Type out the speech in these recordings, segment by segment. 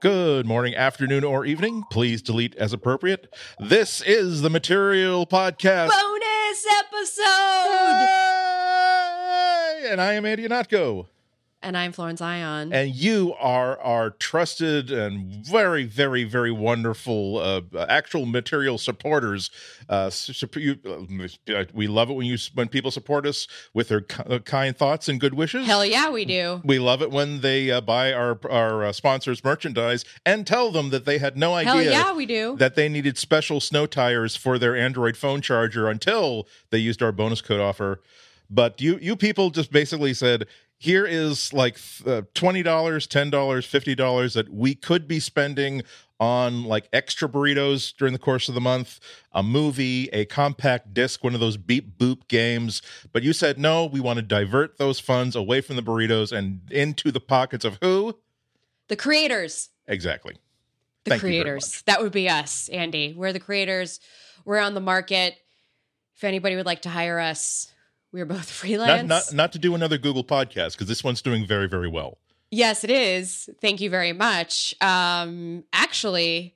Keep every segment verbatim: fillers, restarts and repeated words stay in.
Good morning, afternoon, or evening. Please delete as appropriate. This is the Material Podcast. Bonus episode! Hey! And I am Andy Ihnatko. And I'm Florence Ion. And you are our trusted and very, very, very wonderful uh, actual material supporters. Uh, su- you, uh, we love it when you when people support us with their ki- kind thoughts and good wishes. Hell yeah, we do. We love it when they uh, buy our our uh, sponsors' merchandise and tell them that they had no idea Hell yeah, we do. that they needed special snow tires for their Android phone charger until they used our bonus code offer. But you you people just basically said, here is like uh, twenty dollars, ten dollars, fifty dollars that we could be spending on like extra burritos during the course of the month, a movie, a compact disc, one of those beep boop games. But you said, no, we want to divert those funds away from the burritos and into the pockets of who? The creators. Exactly. The Thank you very creators. much. That would be us, Andy. We're the creators. We're on the market. If anybody would like to hire us, we're both freelance. Not, not, not to do another Google podcast, because this one's doing very, very well. Yes, it is. Thank you very much. Um, actually,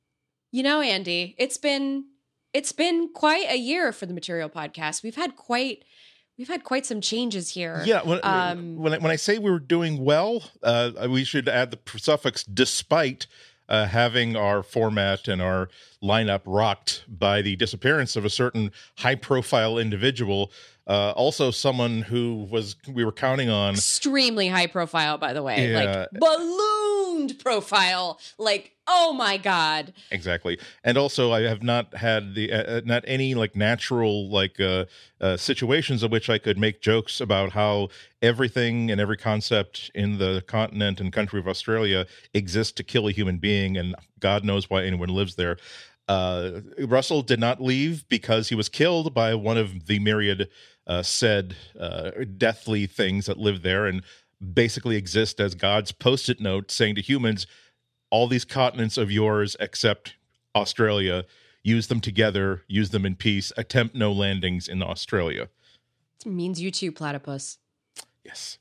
you know, Andy, it's been it's been quite a year for the Material Podcast. We've had quite we've had quite some changes here. Yeah, when, um, when, I, when I say we were doing well, uh, we should add the suffix despite uh, having our format and our lineup rocked by the disappearance of a certain high-profile individual. Uh, also someone who was we were counting on. Extremely high profile, by the way. Yeah. Like ballooned profile. Like, oh my God. Exactly. And also I have not had the uh, not any like natural like uh, uh, situations in which I could make jokes about how everything and every concept in the continent and country of Australia exists to kill a human being, and God knows why anyone lives there. Uh, Russell did not leave because he was killed by one of the myriad uh, said uh, deathly things that live there and basically exist as God's post-it note saying to humans, all these continents of yours except Australia, use them together, use them in peace, attempt no landings in Australia. It means you too, platypus. Yes.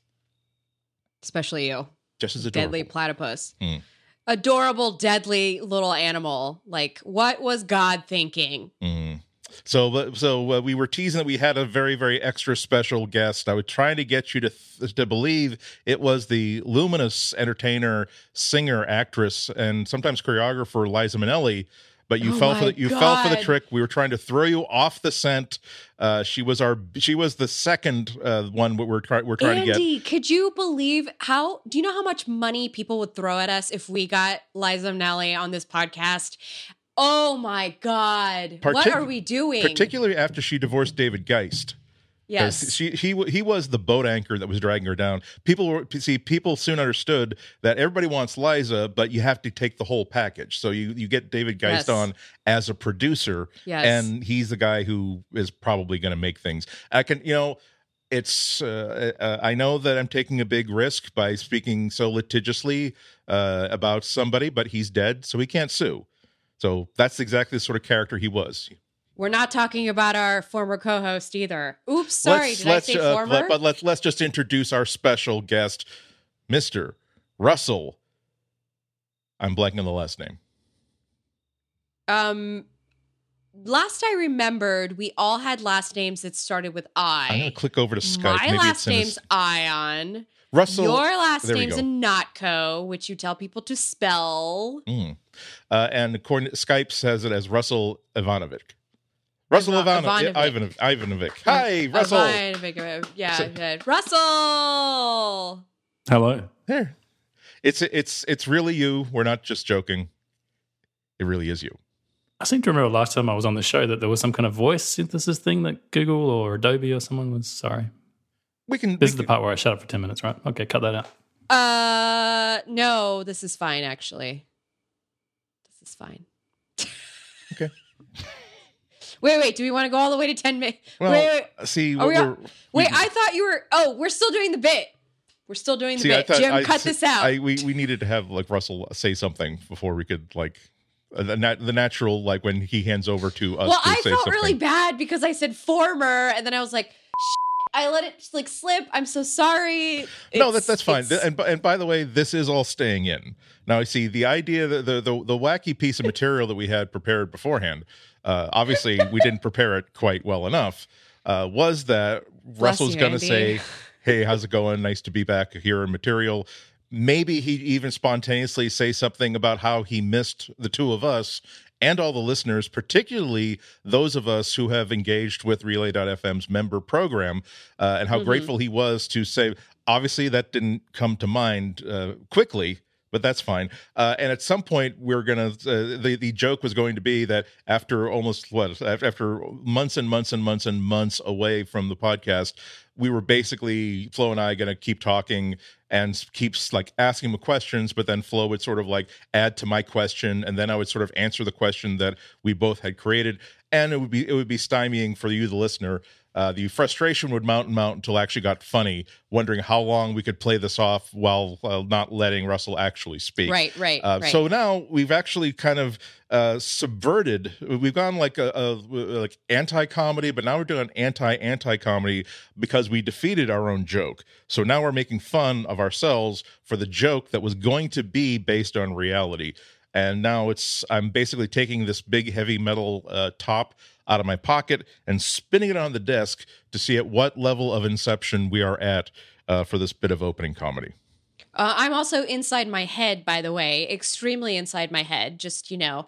Especially you. Just as adorable. Deadly platypus. Mm. Adorable, deadly little animal. Like, what was God thinking? Mm. So, so uh, we were teasing that we had a very, very extra special guest. I was trying to get you to th- to believe it was the luminous entertainer, singer, actress, and sometimes choreographer Liza Minnelli. But you Oh fell for my the, you fell for the God. trick. We were trying to throw you off the scent. Uh, she was our she was the second uh, one we're trying we're trying to Andy, get. could you believe how, do you know how much money people would throw at us if we got Liza Minnelli on this podcast? Oh my God. what Partic- are we doing? Particularly after she divorced David Geist. Yes. She he he was the boat anchor that was dragging her down. People were see people soon understood that everybody wants Liza, but you have to take the whole package. So you you get David Geist Yes. on as a producer, Yes. and he's the guy who is probably going to make things. I can you know. It's. Uh, uh, I know that I'm taking a big risk by speaking so litigiously uh, about somebody, but he's dead, so he can't sue. So that's exactly the sort of character he was. We're not talking about our former co-host either. Oops, sorry. Let's- Did I let's, say uh, former? let- but let's let's just introduce our special guest, Mister Russell. I'm blanking on the last name. um, last I remembered, we all had last names that started with I. I'm going to click over to Skype. My Maybe last it's in name's his- Ion. Russell. Your last there we name's go. Notco, which you tell people to spell. Mm. Uh, and according to Skype says it as Russell Ivanovic. Russell Ivan- Ivanovic. Ivanovic. Ivanovic. Hi, Russell. Ivanovic, Yeah, So- yeah. Russell. Hello. There. It's it's it's really you. We're not just joking. It really is you. I seem to remember last time I was on the show that there was some kind of voice synthesis thing that Google or Adobe or someone was. Sorry. We can. This we is the can- part where I shut up for ten minutes, right? Okay, cut that out. Uh, no, this is fine, actually. This is fine. Okay. Wait, wait. Do we want to go all the way to ten minutes? Well, wait, wait. see, Are what we we're, all- Wait, I thought you were. Oh, we're still doing the bit. We're still doing the see, I bit. thought Jim, I- cut see, this out. I, we we needed to have like Russell say something before we could like uh, the nat- the natural like when he hands over to us. well, to I say felt something. really bad because I said former, and then I was like, I let it like slip. I'm so sorry. No, It's- that, that's fine. it's- And, and by the way, this is all staying in. Now, I see the idea that the, the, the wacky piece of material that we had prepared beforehand, uh, obviously we didn't prepare it quite well enough, uh, was that Russell's you, going to Andy. say, hey, how's it going? Nice to be back here in material. Maybe he'd even spontaneously say something about how he missed the two of us and all the listeners, particularly those of us who have engaged with Relay dot F M's member program, uh, and how Mhm. grateful he was to say, obviously that didn't come to mind uh, quickly, but that's fine. Uh, and at some point, we're going to, uh, the, the joke was going to be that after almost, what, after months and months and months and months away from the podcast, we were basically, Flo and I, going to keep talking and keeps like asking him questions, but then Flo would sort of like add to my question, and then I would sort of answer the question that we both had created, and it would be it would be stymieing for you, the listener. Uh, the frustration would mount and mount until it actually got funny, wondering how long we could play this off while uh, not letting Russell actually speak. Right, right, Uh, right. So now we've actually kind of uh, subverted. We've gone like a, a like anti-comedy, but now we're doing anti-anti-comedy because we defeated our own joke. So now we're making fun of ourselves for the joke that was going to be based on reality. And now it's I'm basically taking this big heavy metal uh, top out of my pocket and spinning it on the desk to see at what level of inception we are at uh, for this bit of opening comedy. Uh, I'm also inside my head, by the way, extremely inside my head. Just, you know,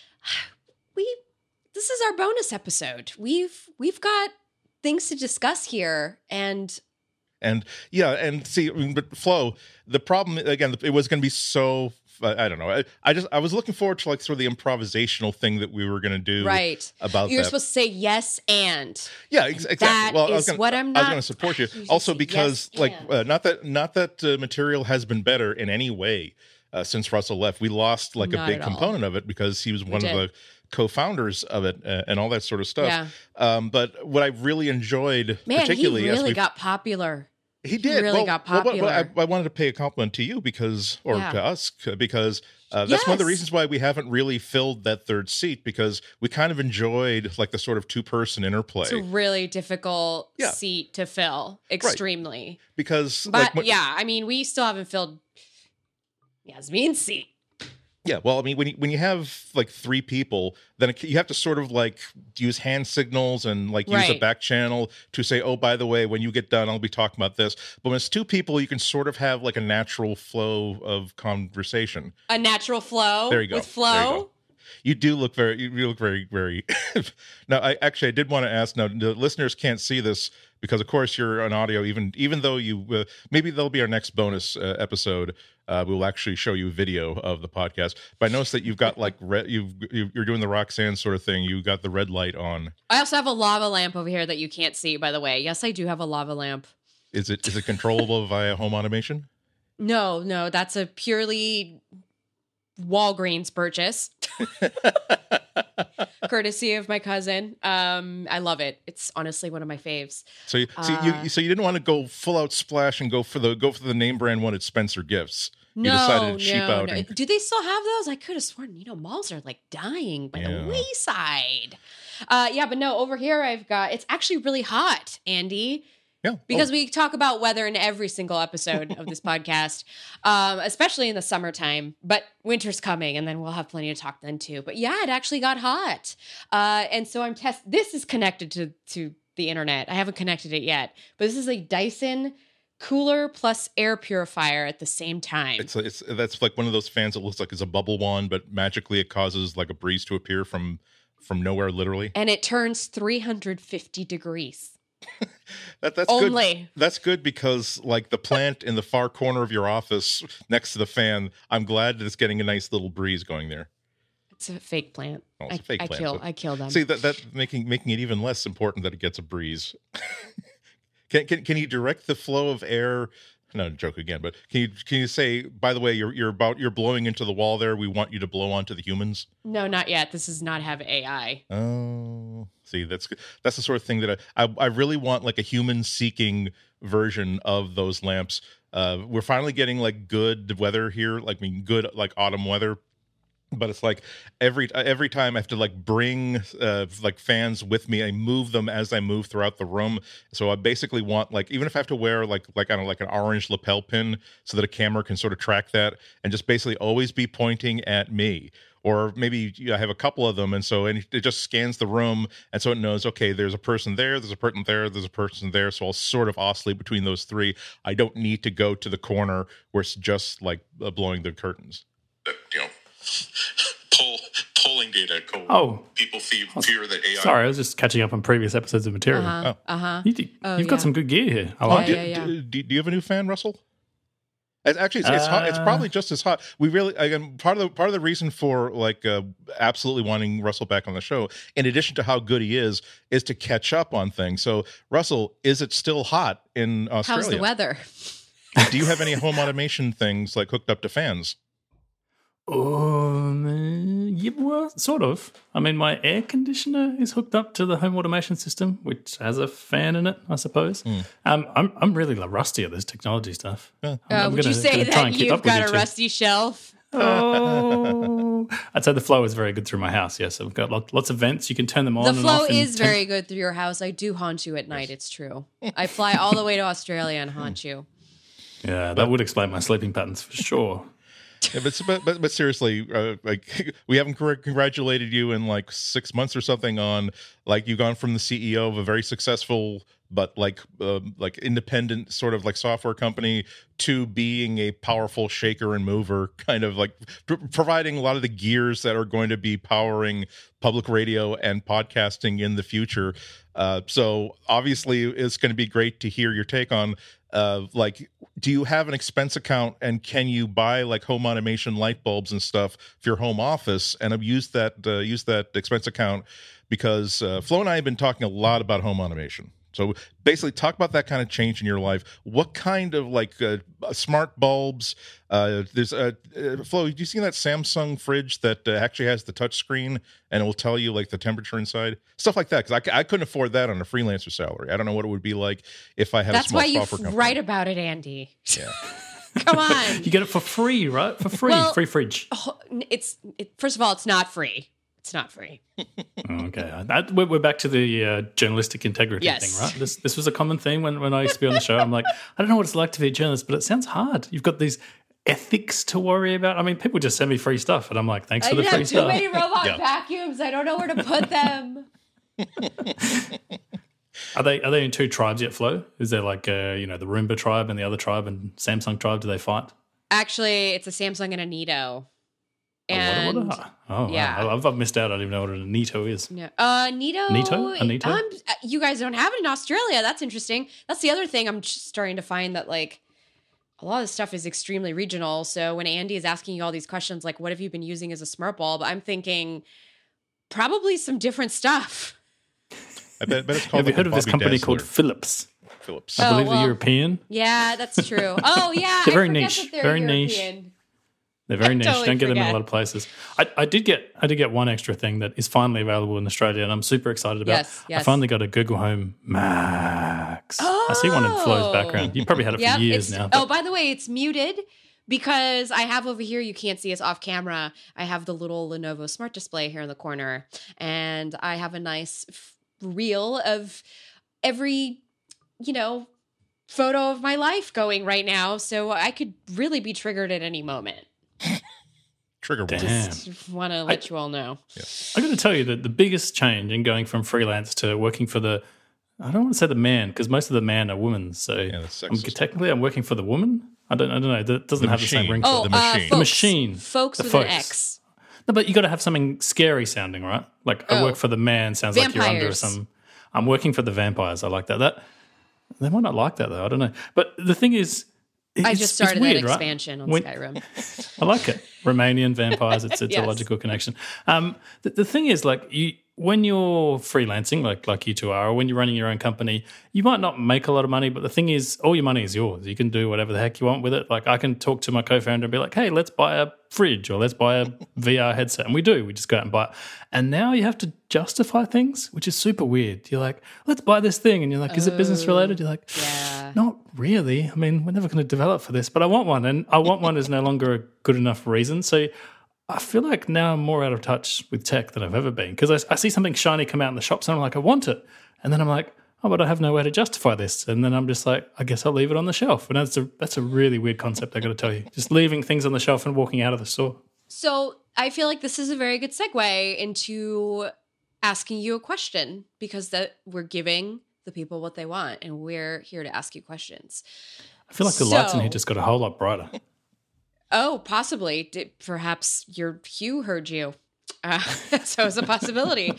we this is our bonus episode. We've we've got things to discuss here, and And yeah, and see, I mean, but Flo, the problem again, it was going to be so. I don't know. I, I just I was looking forward to like sort of the improvisational thing that we were going to do. right About you're that. supposed to say yes and Yeah, ex- exactly. that well, I was is gonna, what I'm I was not- going to support you. You just Also, say because yes like and. uh, not that not that uh, material has been better in any way uh, since Russell left. We lost like Not a big at all. component of it because he was one of did. the co-founders of it uh, and all that sort of stuff. Yeah. Um, but what I really enjoyed, man, he particularly as really we got popular. He did. really well, got well, but- but popular. I, I wanted to pay a compliment to you because, or Yeah. to us, because uh, that's one of the Yes. reasons why we haven't really filled that third seat, because we kind of enjoyed like the sort of two person interplay. It's a really difficult Yeah. seat to fill, extremely. because, But like, when- yeah, I mean, we still haven't filled Yasmin's seat. yeah. Well, I mean, when you, when you have like three people, then it, you have to sort of like use hand signals and like use a Right. back channel to say, oh, by the way, when you get done, I'll be talking about this. But when it's two people, you can sort of have like a natural flow of conversation. A natural flow. There you go. With There you flow. go. You do look very, you look very, very. Now, I actually, I did want to ask. Now, the listeners can't see this because, of course, you're on audio. Even, even though you, uh, maybe that'll be our next bonus uh, episode. Uh, we'll actually show you a video of the podcast. But I noticed that you've got like red. You've, you're doing the Roxanne sort of thing. You got the red light on. I also have a lava lamp over here that you can't see, by the way. Yes, I do have a lava lamp. Is it is it controllable via home automation? No, no, that's a purely Walgreens purchase, courtesy of my cousin. Um, I love it. It's honestly one of my faves. So, you, so Uh, you so you didn't want to go full out splash and go for the go for the name brand one at Spencer Gifts. You No, decided to cheap no, out no. and- Do they still have those? I could have sworn, you know, malls are like dying by Yeah. the wayside. Uh, yeah, but no, over here I've got, it's actually really hot, Andy. Yeah, Because oh, we talk about weather in every single episode of this podcast, um, especially in the summertime. But winter's coming, and then we'll have plenty to talk then too. But yeah, it actually got hot, uh, and so I'm test. This is connected to to the internet. I haven't connected it yet, but this is a Dyson cooler plus air purifier at the same time. It's it's that's like one of those fans that looks like it's a bubble wand, but magically it causes like a breeze to appear from from nowhere, literally. and it turns three hundred fifty degrees That that's only. good. That's good because like the plant in the far corner of your office next to the fan, I'm glad that it's getting a nice little breeze going there. It's a fake plant. Oh, it's I, a fake I plant, kill. but- I kill them. See that that making making it even less important that it gets a breeze. can can can you direct the flow of air? No, joke again, but can you can you say, by the way, you're you're about you're blowing into the wall there. We want you to blow onto the humans. no, not yet. This does not have A I. Oh, see, that's good. That's the sort of thing that I, I, I really want, like a human-seeking version of those lamps. Uh, we're finally getting like good weather here, like I mean, good like autumn weather. but it's like every every time I have to like bring uh, like fans with me. I move them as I move throughout the room. So I basically want like, even if I have to wear like like I don't know, like an orange lapel pin so that a camera can sort of track that, and just basically always be pointing at me. Or maybe I have a couple of them, and so and it just scans the room, and so it knows, okay, there's a person there, there's a person there, there's a person there. So I'll sort of oscillate between those three. I don't need to go to the corner where it's just like uh, blowing the curtains. You know, poll, polling data. Oh, people fear, fear that A I. Sorry, I was just catching up on previous episodes of material. Uh-huh. Oh. Uh-huh. You, Oh, you've yeah. got some good gear here. I Oh, like do, it. yeah, yeah. Do, do, do you have a new fan, Russell? It's actually, it's, it's hot. It's Uh, probably just as hot. We really, again, part of the part of the reason for like uh, absolutely wanting Russell back on the show, in addition to how good he is, is to catch up on things. So, Russell, is it still hot in Australia? How's the weather? Do you have any home automation things like hooked up to fans? Um, yeah, well, sort of. I mean, my air conditioner is hooked up to the home automation system, which has a fan in it, I suppose. Mm. Um, I'm I'm really like, rusty at this technology stuff. Yeah. I'm- Uh, I'm would you gonna- say gonna try and that keep you've up with you got a two. rusty shelf? Oh, I'd say the flow is very good through my house. Yes, I've got lot, lots of vents. You can turn them on. The and flow off in is ten very good through your house. I do haunt you at night. It's true. I fly all the way to Australia and haunt you. Yeah, that would explain my sleeping patterns for sure. Yeah, but, but but but seriously, uh, like we haven't congr- congratulated you in like six months or something on like you've gone from the C E O of a very successful but like uh, like independent sort of like software company to being a powerful shaker and mover, kind of like pr- providing a lot of the gears that are going to be powering public radio and podcasting in the future. Uh, so obviously, it's going to be great to hear your take on. Uh, like, do you have an expense account, and can you buy like home automation light bulbs and stuff for your home office? And I've used that uh, used that expense account because uh, Flo and I have been talking a lot about home automation. So basically, talk about that kind of change in your life. What kind of like uh, smart bulbs? Uh, there's a uh, Flo. Do you see that Samsung fridge that uh, actually has the touch screen and it will tell you like the temperature inside, stuff like that? Because I, I couldn't afford that on a freelancer salary. I don't know what it would be like if I had. That's a small why you software f- company. write about it, Andy. Yeah. Come on. You get it for free, right? For free, Well- free fridge. Oh, it's it, first of all, it's not free. It's not free. Oh, okay, that, we're, we're back to the uh, journalistic integrity Yes. thing, right? This this was a common theme when, when I used to be on the show. I'm like, I don't know what it's like to be a journalist, but it sounds hard. You've got these ethics to worry about. I mean, people just send me free stuff, and I'm like, thanks I for the have free too stuff. many robot Yeah. vacuums. I don't know where to put them. Are they are they in two tribes yet, Flo? Is there like uh, you know the Roomba tribe and the other tribe and Samsung tribe? Do they fight? Actually, it's a Samsung and a Neato. And oh, what, what are- oh yeah. wow. I've, I've missed out. I don't even know what a Neato is. no, uh, Neato. Neato? A Neato? Um, you guys don't have it in Australia. That's interesting. That's the other thing. I'm just starting to find that like a lot of this stuff is extremely regional. So when Andy is asking you all these questions, like what have you been using as a smart bulb? I'm thinking probably some different stuff. I bet, bet it's called. Have you like heard a of this Bobby company Dazzler. called Philips? Philips? I Oh, believe well- they're European. Yeah, that's true. Oh yeah, They're I very forget niche, that they're very niche. European. They're very I niche. totally Don't get them in a forget. lot of places. I, I did get I did get one extra thing that is finally available in Australia, and I'm super excited about. Yes, yes. I finally got a Google Home Max. I see one in Flo's Oh. background. You probably had it for Yep, years it's- now. Oh, by the way, it's muted because I have over here, you can't see us off camera. I have the little Lenovo Smart Display here in the corner, and I have a nice f- reel of every, you know, photo of my life going right now. So I could really be triggered at any moment. Trigger warning. Damn. Just want to let you all know. I'm going to tell you that the biggest change in going from freelance to working for the, I don't want to say the man because most of the man are women. So Yeah, that's I'm, sexist. technically I'm working for the woman. I don't, I don't know. That doesn't The have the same machine. ring. Oh, to it. The uh, machine. folks. The machine. Folks The with folks. an X. No, but you got to have something scary sounding, right? Like I Oh. work for the man sounds like you're under Vampires. some. I'm working for the vampires. I like that. That they might not like that though. I don't know. But the thing is, it's, I just started it's weird, that right? expansion on When- Skyrim. I like it. Romanian vampires. It's it's Yes. a logical connection. Um, the, the thing is, like you, when you're freelancing, like like you two are, or when you're running your own company, you might not make a lot of money, but the thing is, all your money is yours. You can do whatever the heck you want with it. Like I can talk to my co-founder and be like, "Hey, let's buy a fridge or let's buy a V R headset," and we do. We just go out and buy it. And now you have to justify things, which is super weird. You're like, "Let's buy this thing," and you're like, "Is it business related?" You're like, Yeah. not really. I mean, we're never going to develop for this, but I want one, and I want one is no longer a good enough reason. So I feel like now I'm more out of touch with tech than I've ever been because I, I see something shiny come out in the shops and I'm like, I want it. And then I'm like, oh, but I have no way to justify this. And then I'm just like, I guess I'll leave it on the shelf. And that's a that's a really weird concept, I got to tell you. Just leaving things on the shelf and walking out of the store. So I feel like this is a very good segue into asking you a question because that we're giving the people what they want and we're here to ask you questions. I feel like the so, lights in here just got a whole lot brighter. Oh, possibly. Did, perhaps your Hugh heard you. Uh, so it's a possibility.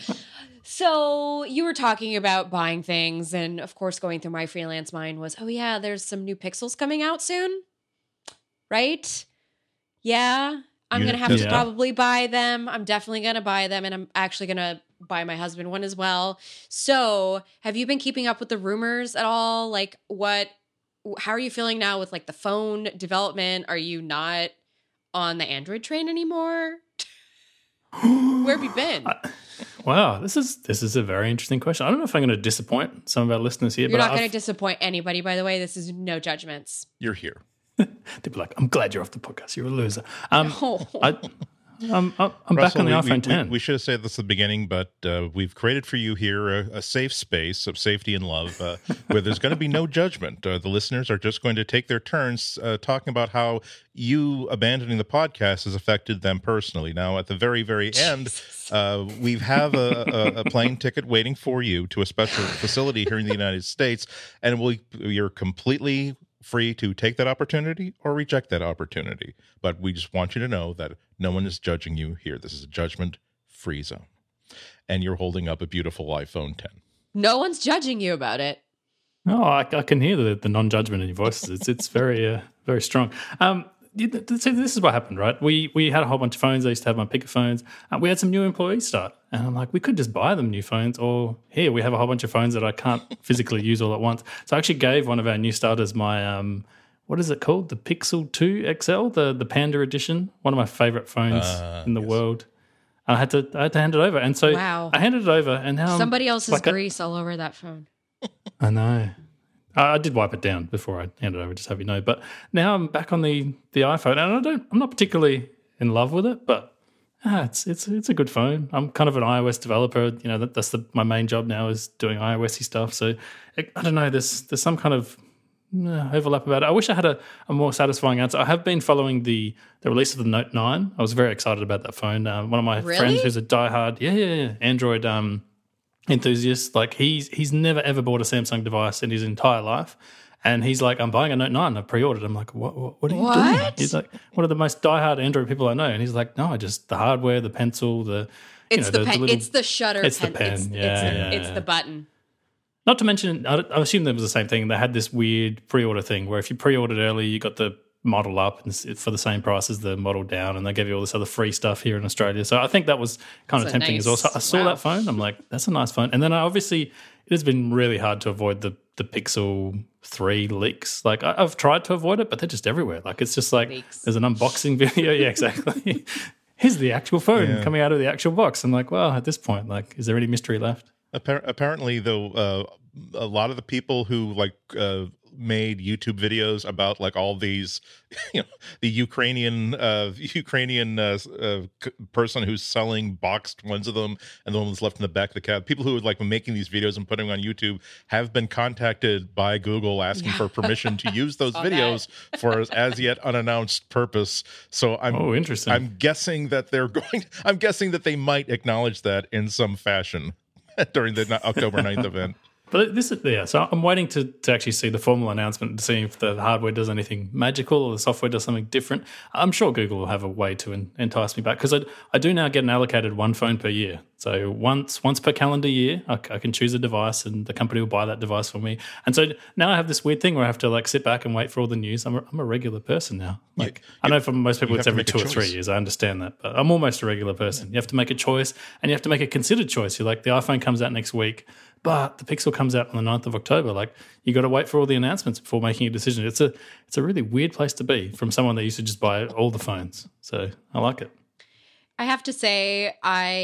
So you were talking about buying things, and of course, going through my freelance mind was, oh yeah, there's some new Pixels coming out soon, right? Yeah, I'm You- gonna have yeah. to probably buy them. I'm definitely gonna buy them, and I'm actually gonna buy my husband one as well. So, have you been keeping up with the rumors at all? Like, what? How are you feeling now with like the phone development? Are you not on the Android train anymore? Where have you been? Wow, this is this is a very interesting question. I don't know if I'm going to disappoint some of our listeners here, You're but not going I've- to disappoint anybody, by the way. This is no judgments. You're here. they'd be like, I'm glad you're off the podcast. You're a loser. Um, Oh. I, I'm, I'm I'm back Russell, on the we, iPhone we, ten. We, we should have said this at the beginning, but uh, we've created for you here a, a safe space of safety and love uh, where there's going to be no judgment. Uh, the listeners are just going to take their turns uh, talking about how you abandoning the podcast has affected them personally. Now, at the very, very end, uh, we have a, a, a plane ticket waiting for you to a special facility here in the United States, and we you're completely free to take that opportunity or reject that opportunity. But we just want you to know that no one is judging you here. This is a judgment-free zone. And you're holding up a beautiful iPhone ten. No one's judging you about it. No, I, I can hear the, the non-judgment in your voices. It's it's very uh, very strong. Um, you- th- th- so this is what happened, right? We we had a whole bunch of phones. I used to have my Picker phones. Uh, we had some new employees start, and I'm like, we could just buy them new phones, or here we have a whole bunch of phones that I can't physically use all at once. So I actually gave one of our new starters my um, what is it called? The Pixel two X L, the the Panda edition, one of my favorite phones Uh, in the yes. world. I had to I had to hand it over, and so Wow. I handed it over, and now I'm- Somebody else's like I- grease all over that phone. I know. I I did wipe it down before I handed it over, just have you know. But now I'm back on the, the iPhone, and I don't. I'm not particularly in love with it, but ah, it's it's it's a good phone. I'm kind of an iOS developer. You know, that, that's the, my main job now is doing iOS-y stuff. So it, I don't know. There's there's some kind of uh, overlap about it. I wish I had a, a more satisfying answer. I have been following the the release of the Note nine. I was very excited about that phone. Um, one of my Really? friends who's a diehard, yeah, yeah, yeah, Android um, enthusiast, like he's he's never ever bought a Samsung device in his entire life, and he's like, I'm buying a Note nine. I pre-ordered. I'm like, what? What, what are you doing? What? He's like, one of the most diehard Android people I know, and he's like, no, I just the hardware, the pencil, the you It's know, the, the, pen. the little, It's the shutter. It's the pen. It's, pen. it's, Yeah, the, yeah, it's yeah. the button. Not to mention, I, I assume there was the same thing. They had this weird pre-order thing where if you pre-ordered early, you got the model up and it's for the same price as the model down, and they gave you all this other free stuff here in Australia. So I think that was kind That's of a tempting as well. nice- So I saw wow. that phone. I'm like, that's a nice phone. And then I obviously, it has been really hard to avoid the the Pixel three leaks. Like I, I've tried to avoid it, but they're just everywhere. Like it's just like Leaks. there's an unboxing video. Yeah, exactly. Here's the actual phone Yeah. coming out of the actual box. I'm like, well, at this point, like, is there any mystery left? Appar- apparently, though, uh, a lot of the people who like uh, made YouTube videos about like all these, you know, the Ukrainian uh, Ukrainian uh, uh, c- person who's selling boxed ones of them, and the one that's left in the back of the cab. People who are like making these videos and putting them on YouTube have been contacted by Google asking Yeah. for permission to use those Saw that. videos for as, as yet unannounced purpose. So I'm Oh, interesting. I'm guessing that they're going. I'm guessing that they might acknowledge that in some fashion during the October ninth event. But this is, yeah, so I'm waiting to, to actually see the formal announcement to see if the hardware does anything magical or the software does something different. I'm sure Google will have a way to en- entice me back because I, I do now get an allocated one phone per year. So once once per calendar year, I, c- I can choose a device and the company will buy that device for me. And so now I have this weird thing where I have to like sit back and wait for all the news. I'm a, I'm a regular person now. Like I know for most people you it's have to every make a two or three choice. years. I understand that, but I'm almost a regular person. You have to make a choice and you have to make a considered choice. You're like, the iPhone comes out next week, but the Pixel comes out on the ninth of October. Like you got to wait for all the announcements before making a decision. It's a it's a really weird place to be from someone that used to just buy all the phones. So I like it. I have to say,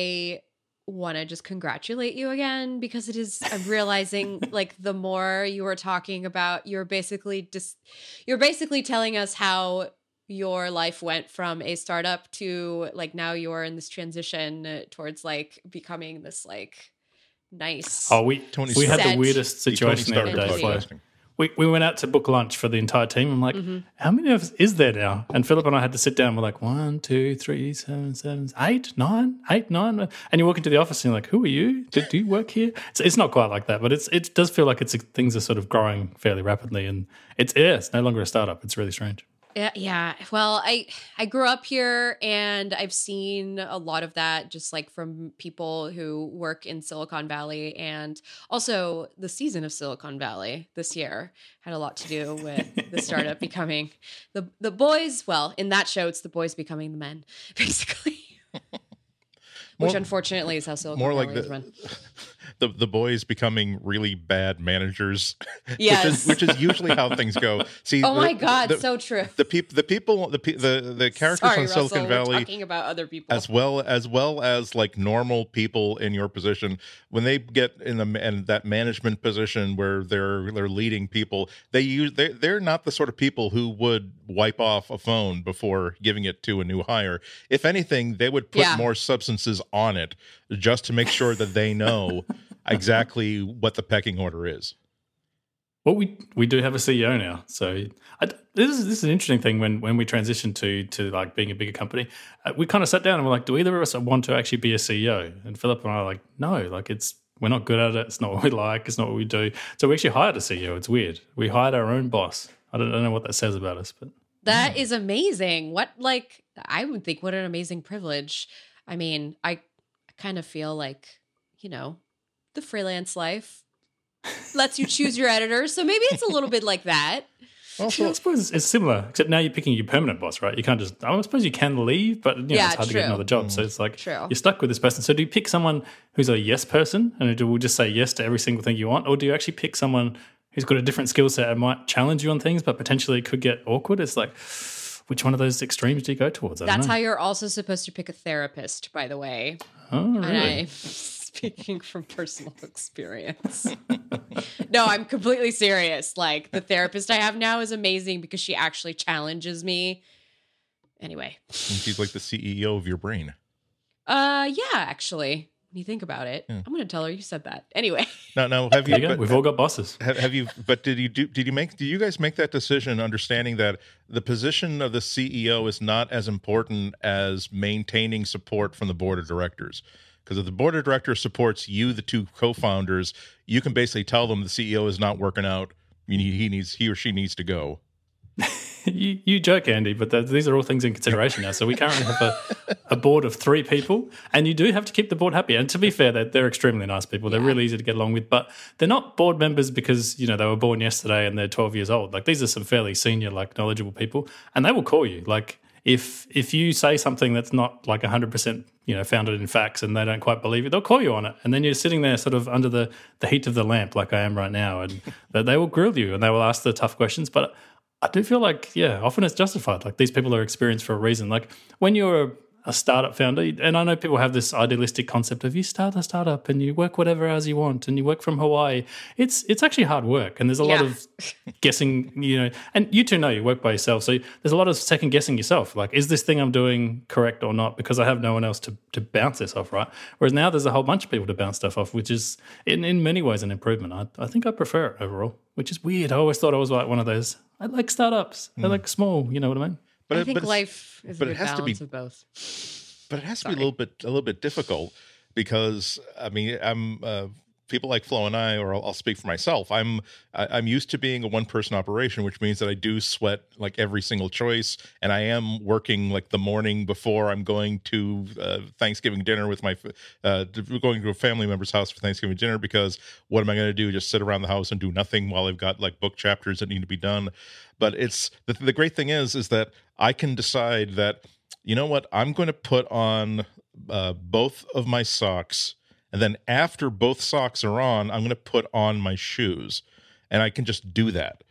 I want to just congratulate you again because it is. I'm realizing, like, the more you were talking about, you're basically just, you're basically telling us how your life went from a startup to like now you're in this transition towards like becoming this like nice. Oh, we Tony we had Stark. the weirdest situation the Tony other Stark day. Entity. So podcasting. we, we went out to book lunch for the entire team. I'm like, Mm-hmm. how many of us is there now? And Philip and I had to sit down. We're like, one, two, three, seven, seven, eight, nine, eight, nine. And you walk into the office and you're like, who are you? Do, do you work here? It's, it's not quite like that, but it's it does feel like it's things are sort of growing fairly rapidly. And it's, yeah, it's no longer a startup. It's really strange. Yeah, yeah. Well, I I grew up here and I've seen a lot of that just like from people who work in Silicon Valley, and also the season of Silicon Valley this year had a lot to do with the startup becoming the the boys, well, in that show it's the boys becoming the men, basically. Which More- unfortunately is how Silicon More Valley like is the, run. the the boys becoming really bad managers. Yes. which is which is usually how things go. See, Oh the- my God, the, so true. the people, the people, the pe- the the characters Sorry, on Silicon Russell, we're Valley, talking about other people. as well as well as like normal people in your position, when they get in the and that management position where they're they're leading people, they use they they're not the sort of people who would wipe off a phone before giving it to a new hire. If anything, they would put Yeah. more substances on it just to make sure that they know exactly what the pecking order is. Well, we we do have a C E O now, so I, this is this is an interesting thing. When when we transitioned to to like being a bigger company, uh, we kind of sat down and we're like, do either of us want to actually be a C E O? And Philip and I are like, no, like it's we're not good at it. It's not what we like. It's not what we do. So we actually hired a C E O. It's weird. We hired our own boss. I don't, I don't know what that says about us, but That is amazing. What, like, I would think, what an amazing privilege. I mean, I, I kind of feel like, you know, the freelance life lets you choose your editors. So maybe it's a little bit like that. yeah, I suppose it's similar. Except now you're picking your permanent boss, right? You can't just. I suppose you can leave, but you know, Yeah, it's hard to true. get another job. So it's like True. you're stuck with this person. So do you pick someone who's a yes person and who will just say yes to every single thing you want, or do you actually pick someone who's got a different skill set and might challenge you on things, but potentially it could get awkward? It's like, which one of those extremes do you go towards? I That's don't how know. you're also supposed to pick a therapist, by the way. Oh, And really? I'm speaking from personal experience. No, I'm completely serious. Like, the therapist I have now is amazing because she actually challenges me. Anyway. She's like the C E O of your brain. Uh, yeah, actually. When you think about it, Yeah. I'm going to tell her you said that. Anyway. Now, now have you? There you go. but- We've all got bosses. Have, have you? But did you do? Did you make? Did you guys make that decision, understanding that the position of the C E O is not as important as maintaining support from the board of directors? Because if the board of directors supports you, the two co-founders, you can basically tell them the C E O is not working out. You need, he needs, he or she needs to go. You, you joke, Andy, but th- these are all things in consideration now. So we currently have a, a board of three people, and you do have to keep the board happy. And to be fair, they're, they're extremely nice people. They're Yeah. really easy to get along with, but they're not board members because, you know, they were born yesterday and they're twelve years old. Like, these are some fairly senior, like, knowledgeable people, and they will call you. Like, if if you say something that's not like one hundred percent, you know, founded in facts and they don't quite believe it, they'll call you on it. And then you're sitting there sort of under the, the heat of the lamp like I am right now, and they they will grill you and they will ask the tough questions. But I do feel like, yeah, often it's justified. Like, these people are experienced for a reason. Like, when you're a, a startup founder, and I know people have this idealistic concept of you start a startup and you work whatever hours you want and you work from Hawaii. It's it's actually hard work, and there's a lot Yeah. of guessing, you know, and you two know you work by yourself. So there's a lot of second guessing yourself. Like, is this thing I'm doing correct or not? Because I have no one else to, to bounce this off, right? Whereas now there's a whole bunch of people to bounce stuff off, which is in, in many ways an improvement. I, I think I prefer it overall, which is weird. I always thought I was like one of those. I like startups. I like small, you know what I mean? But I it- think but it's- life is a but good it has to be- balance of both. But it has to Sorry. be a little bit a little bit difficult because I mean I'm uh, people like Flo and I, or I'll, I'll speak for myself. I'm I, I'm used to being a one person operation, which means that I do sweat like every single choice, and I am working like the morning before I'm going to uh, Thanksgiving dinner with my uh, going to a family member's house for Thanksgiving dinner, because what am I going to do? Just sit around the house and do nothing while I've got like book chapters that need to be done. But it's the, the great thing is is that I can decide that, you know what, I'm going to put on uh, both of my socks, and then after both socks are on, I'm going to put on my shoes, and I can just do that.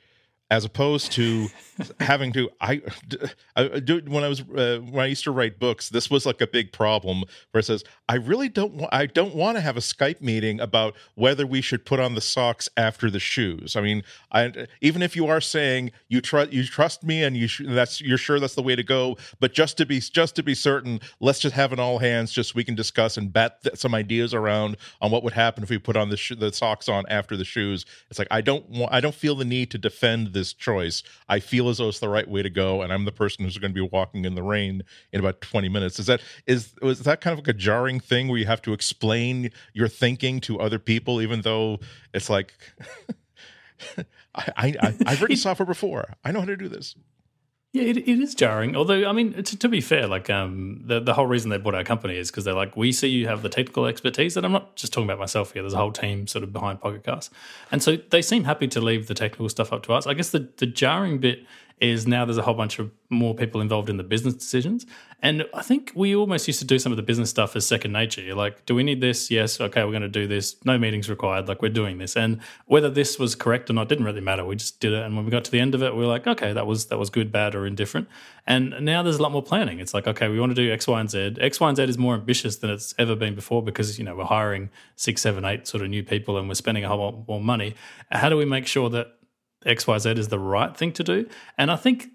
as opposed to having to I, I do when I was uh, when I used to write books, this was like a big problem where it says I really don't want I don't want to have a Skype meeting about whether we should put on the socks after the shoes. I mean, I, even if you are saying you trust you trust me and you sh- that's you're sure that's the way to go, but just to be just to be certain, let's just have an all hands just so we can discuss and bat th- some ideas around on what would happen if we put on the sh- the socks on after the shoes. It's like I don't want I don't feel the need to defend this choice. I feel as though it's the right way to go, and I'm the person who's going to be walking in the rain in about twenty minutes. Is that is was that kind of like a jarring thing where you have to explain your thinking to other people, even though it's like I, I I've written software before. I know how to do this. Yeah, it, it is jarring. Although, I mean, to, to be fair, like um, the the whole reason they bought our company is because they're like, we see you have the technical expertise, and I'm not just talking about myself here. There's a whole team sort of behind Pocket Cast, and so they seem happy to leave the technical stuff up to us. I guess the the jarring bit is now there's a whole bunch of more people involved in the business decisions. And I think we almost used to do some of the business stuff as second nature. You're like, do we need this? Yes. Okay, we're going to do this. No meetings required. Like, we're doing this. And whether this was correct or not didn't really matter. We just did it. And when we got to the end of it, we were like, okay, that was that was good, bad, or indifferent. And now there's a lot more planning. It's like, okay, we want to do X, Y, and Z. X, Y, and Z is more ambitious than it's ever been before because, you know, we're hiring six, seven, eight sort of new people and we're spending a whole lot more money. How do we make sure that X, Y, Z is the right thing to do? And I think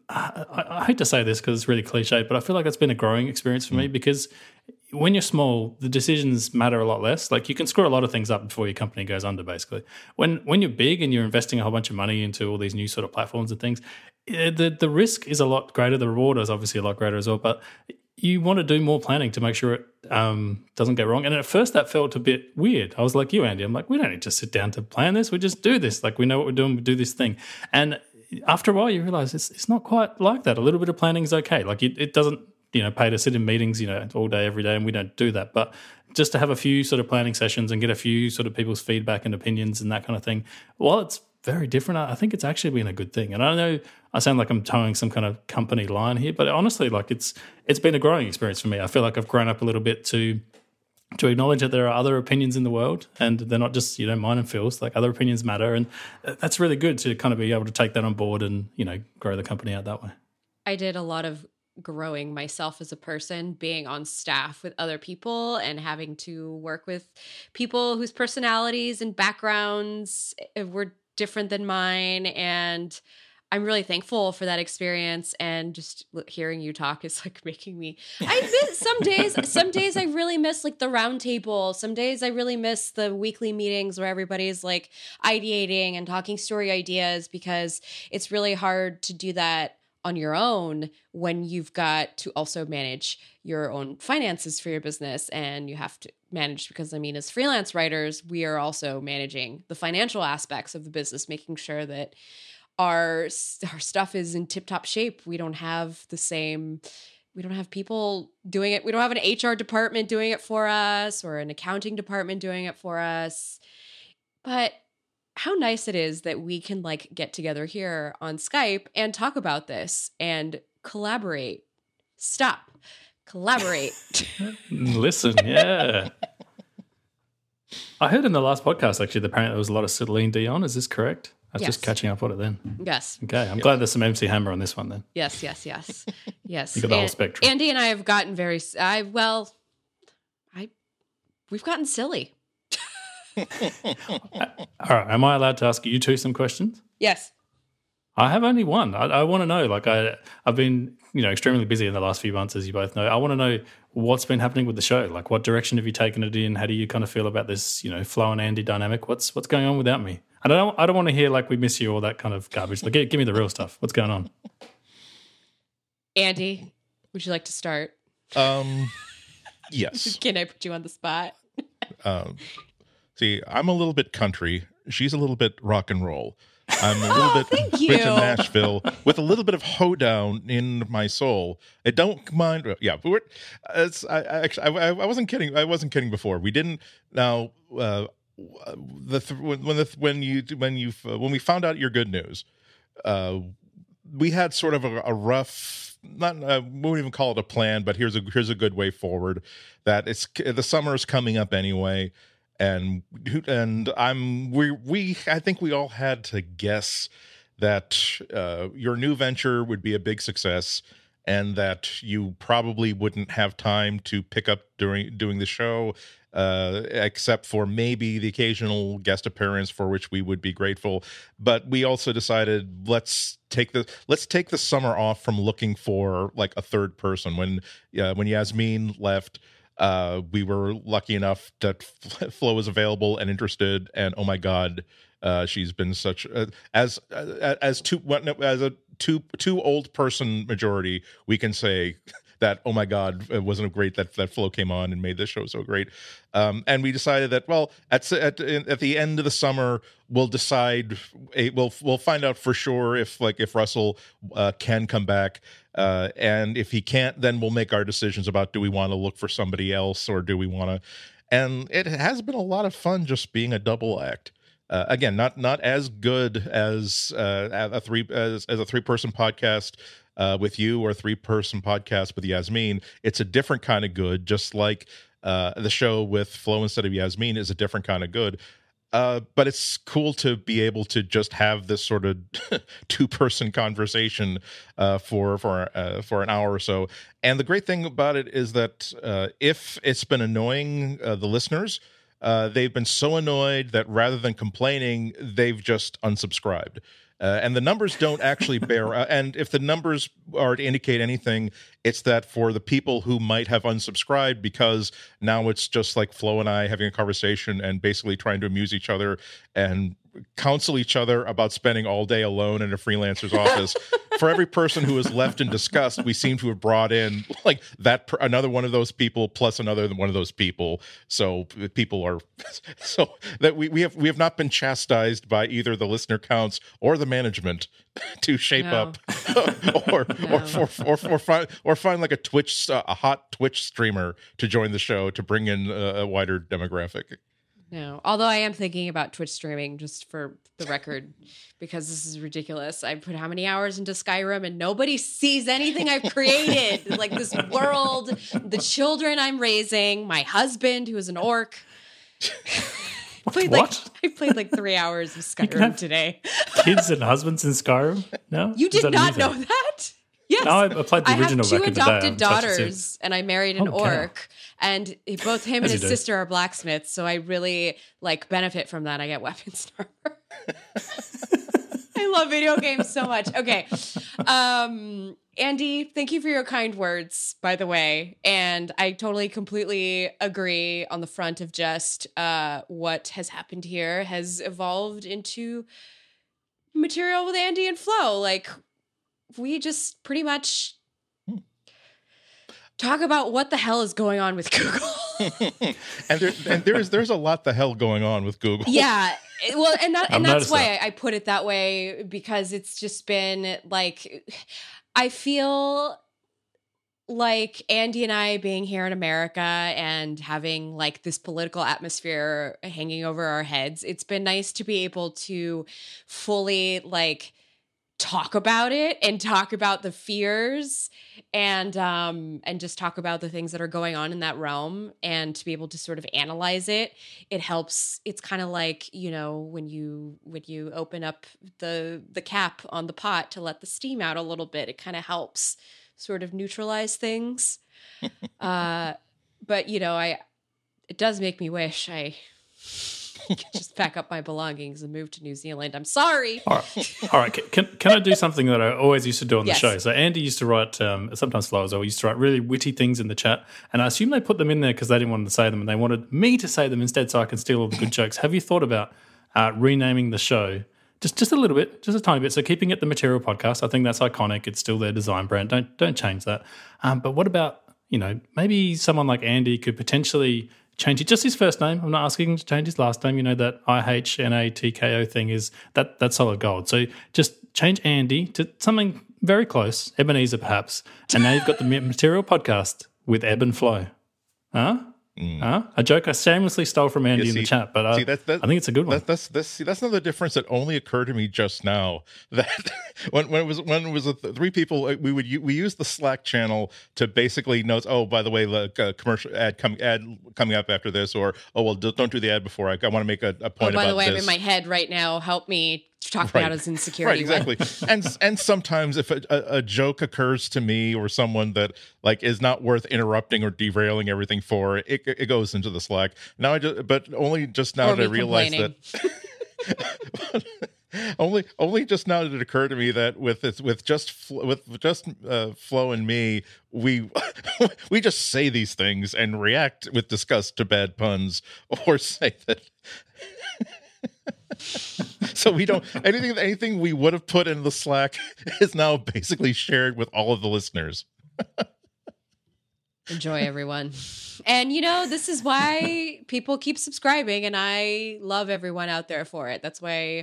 I, I hate to say this because it's really cliche, but I feel like that's been a growing experience for me because when you're small, the decisions matter a lot less. Like you can screw a lot of things up before your company goes under, basically. When when you're big and you're investing a whole bunch of money into all these new sort of platforms and things, the the risk is a lot greater. The reward is obviously a lot greater as well, but you want to do more planning to make sure it um, doesn't go wrong. And at first that felt a bit weird. I was like you, Andy. I'm like, we don't need to sit down to plan this. We just do this. Like we know what we're doing. We do this thing. And after a while, you realize it's it's not quite like that. A little bit of planning is okay. Like it, it doesn't, you know, pay to sit in meetings, you know, all day, every day, and we don't do that. But just to have a few sort of planning sessions and get a few sort of people's feedback and opinions and that kind of thing, while it's very different, I think it's actually been a good thing. And I know I sound like I'm towing some kind of company line here, but honestly, like it's it's been a growing experience for me. I feel like I've grown up a little bit to to acknowledge that there are other opinions in the world and they're not just, you know, mine and Phil's, like other opinions matter. And that's really good to kind of be able to take that on board and, you know, grow the company out that way. I did a lot of growing myself as a person, being on staff with other people and having to work with people whose personalities and backgrounds were different than mine. And I'm really thankful for that experience, and just hearing you talk is like making me, I miss some days, some days I really miss like the round table. Some days I really miss the weekly meetings where everybody's like ideating and talking story ideas, because it's really hard to do that on your own when you've got to also manage your own finances for your business, and you have to manage, because I mean, as freelance writers, we are also managing the financial aspects of the business, making sure that our our stuff is in tip-top shape. We don't have the same, we don't have people doing it. We don't have an H R department doing it for us or an accounting department doing it for us. But how nice it is that we can like get together here on Skype and talk about this and collaborate. Stop. Collaborate. Listen, yeah. I heard in the last podcast, actually, that apparently there was a lot of Celine Dion. Is this correct? I was Yes. just catching up on it then. Yes. Okay, I'm glad there's some M C Hammer on this one then. Yes, yes, yes. Yes. You got the whole And- spectrum. Andy and I have gotten very, I, well, I, we've gotten silly. All right, am I allowed to ask you two some questions? Yes. I have only one. I, I want to know, like I, I've been, you know, extremely busy in the last few months, as you both know. I want to know what's been happening with the show. Like, what direction have you taken it in? How do you kind of feel about this, you know, Flo and Andy dynamic? What's what's going on without me? I don't, I don't want to hear like we miss you, all that kind of garbage. Like, give, give me the real stuff. What's going on? Andy, would you like to start? Um, yes. Can I put you on the spot? Um, see, I'm a little bit country. She's a little bit rock and roll. I'm a little Oh, bit thank rich in you. Nashville with a little bit of hoedown in my soul. I don't mind. Yeah, but we're, it's, I, I actually I, I wasn't kidding. I wasn't kidding before. We didn't. Now, uh, the th- when when the when you when you when we found out your good news, uh, we had sort of a, a rough. Not uh, we won't even call it a plan, but here's a here's a good way forward. That it's the summer is coming up anyway. And and I'm we we I think we all had to guess that uh, your new venture would be a big success, and that you probably wouldn't have time to pick up during doing the show, uh, except for maybe the occasional guest appearance, for which we would be grateful. But we also decided let's take the let's take the summer off from looking for like a third person. When uh, when Yasmin left, uh, we were lucky enough that Flo was available and interested, and oh my God, uh, she's been such uh, as uh, as two as a two two old person majority. We can say that, oh my God, it wasn't great that that Flo came on and made this show so great. Um, and we decided that, well, at at at the end of the summer, we'll decide. We'll we'll find out for sure if like if Russell uh, can come back, uh, and if he can't, then we'll make our decisions about do we want to look for somebody else or do we want to. And it has been a lot of fun just being a double act. Uh, again, not not as good as uh, a three as, as a three person podcast uh, with you or a three person podcast with Yasmin. It's a different kind of good, just like uh, the show with Flo instead of Yasmin is a different kind of good. Uh, but it's cool to be able to just have this sort of two person conversation uh, for for uh, for an hour or so. And the great thing about it is that uh, if it's been annoying uh, the listeners. Uh, they've been so annoyed that rather than complaining, they've just unsubscribed. Uh, and the numbers don't actually bear. Uh, and if the numbers are to indicate anything, it's that for the people who might have unsubscribed, because now it's just like Flo and I having a conversation and basically trying to amuse each other and counsel each other about spending all day alone in a freelancer's office. For every person who is left in disgust, we seem to have brought in like that per, another one of those people plus another one of those people. So people are so that we, we have we have not been chastised by either the listener counts or the management to shape No. up or No. or, or, or or find or find like a Twitch uh, a hot Twitch streamer to join the show to bring in a, a wider demographic. No, although I am thinking about Twitch streaming, just for the record, because this is ridiculous. I put how many hours into Skyrim and nobody sees anything I've created. Like this world, the children I'm raising, my husband who is an orc. I played like What? I played like three hours of can Skyrim have- today. Kids and husbands in Skyrim? No? You Is did that a new not thing? know that? Yes. No, I, I played the I original have two back in the day. I adopted haven't touched it since. daughters, and I married an Holy cow. orc, and both him and As you his do. sister are blacksmiths. So I really like benefit from that. I get weapons armor. I love video games so much. Okay, um, Andy, thank you for your kind words, by the way, and I totally, completely agree on the front of just uh, what has happened here has evolved into material with Andy and Flo, like. We just pretty much talk about what the hell is going on with Google. and there and there's there's a lot the hell going on with Google. Yeah. it- Well, and that I've and that's noticed why that. I, I put it that way, because it's just been like I feel like Andy and I being here in America and having like this political atmosphere hanging over our heads, it's been nice to be able to fully like talk about it and talk about the fears and um and just talk about the things that are going on in that realm, and to be able to sort of analyze it. It helps. It's kind of like, you know, when you when you open up the the cap on the pot to let the steam out a little bit, it kind of helps sort of neutralize things. uh but you know, I it does make me wish I could just pack up my belongings and move to New Zealand. I'm sorry. All right. All right. Can, can I do something that I always used to do on Yes. the show? So Andy used to write, um, sometimes Flo as well, used to write really witty things in the chat. And I assume they put them in there because they didn't want to say them and they wanted me to say them instead so I can steal all the good jokes. Have you thought about uh, renaming the show? Just just a little bit, just a tiny bit. So keeping it the Material Podcast. I think that's iconic. It's still their design brand. Don't don't change that. Um, but what about, you know, maybe someone like Andy could potentially change it, just his first name. I'm not asking him to change his last name. You know, that I H N A T K O thing is that that's solid gold. So just change Andy to something very close, Ebenezer perhaps, and now you've got the Material Podcast with Ebb and Flow. Huh? Mm. Huh? A joke I shamelessly stole from Andy Yeah, in see- the chat, but I, see, that's- that- I think it's a good one. That, that's that's see, that's another difference that only occurred to me just now. That when when it was when it was a th- three people, uh, we would u- we use the Slack channel to basically note. Oh, by the way, the uh, commercial ad coming ad coming up after this, or oh well, d- don't do the ad before. I, I want to make a, a Oh, point by about the way, this. I'm in my head right now. Help me talk Right. about his insecurity. Right, exactly. and and sometimes if a, a, a joke occurs to me or someone that like is not worth interrupting or derailing everything for, it it goes into the Slack. Now I just, but only just now Or did I me realize complaining. that. only only just now did it occur to me that with it's with just Flo- with just uh, Flo and me, we we just say these things and react with disgust to bad puns or say that. So we don't anything anything we would have put in the Slack is now basically shared with all of the listeners. Enjoy, everyone. And, you know, this is why people keep subscribing, and I love everyone out there for it. That's why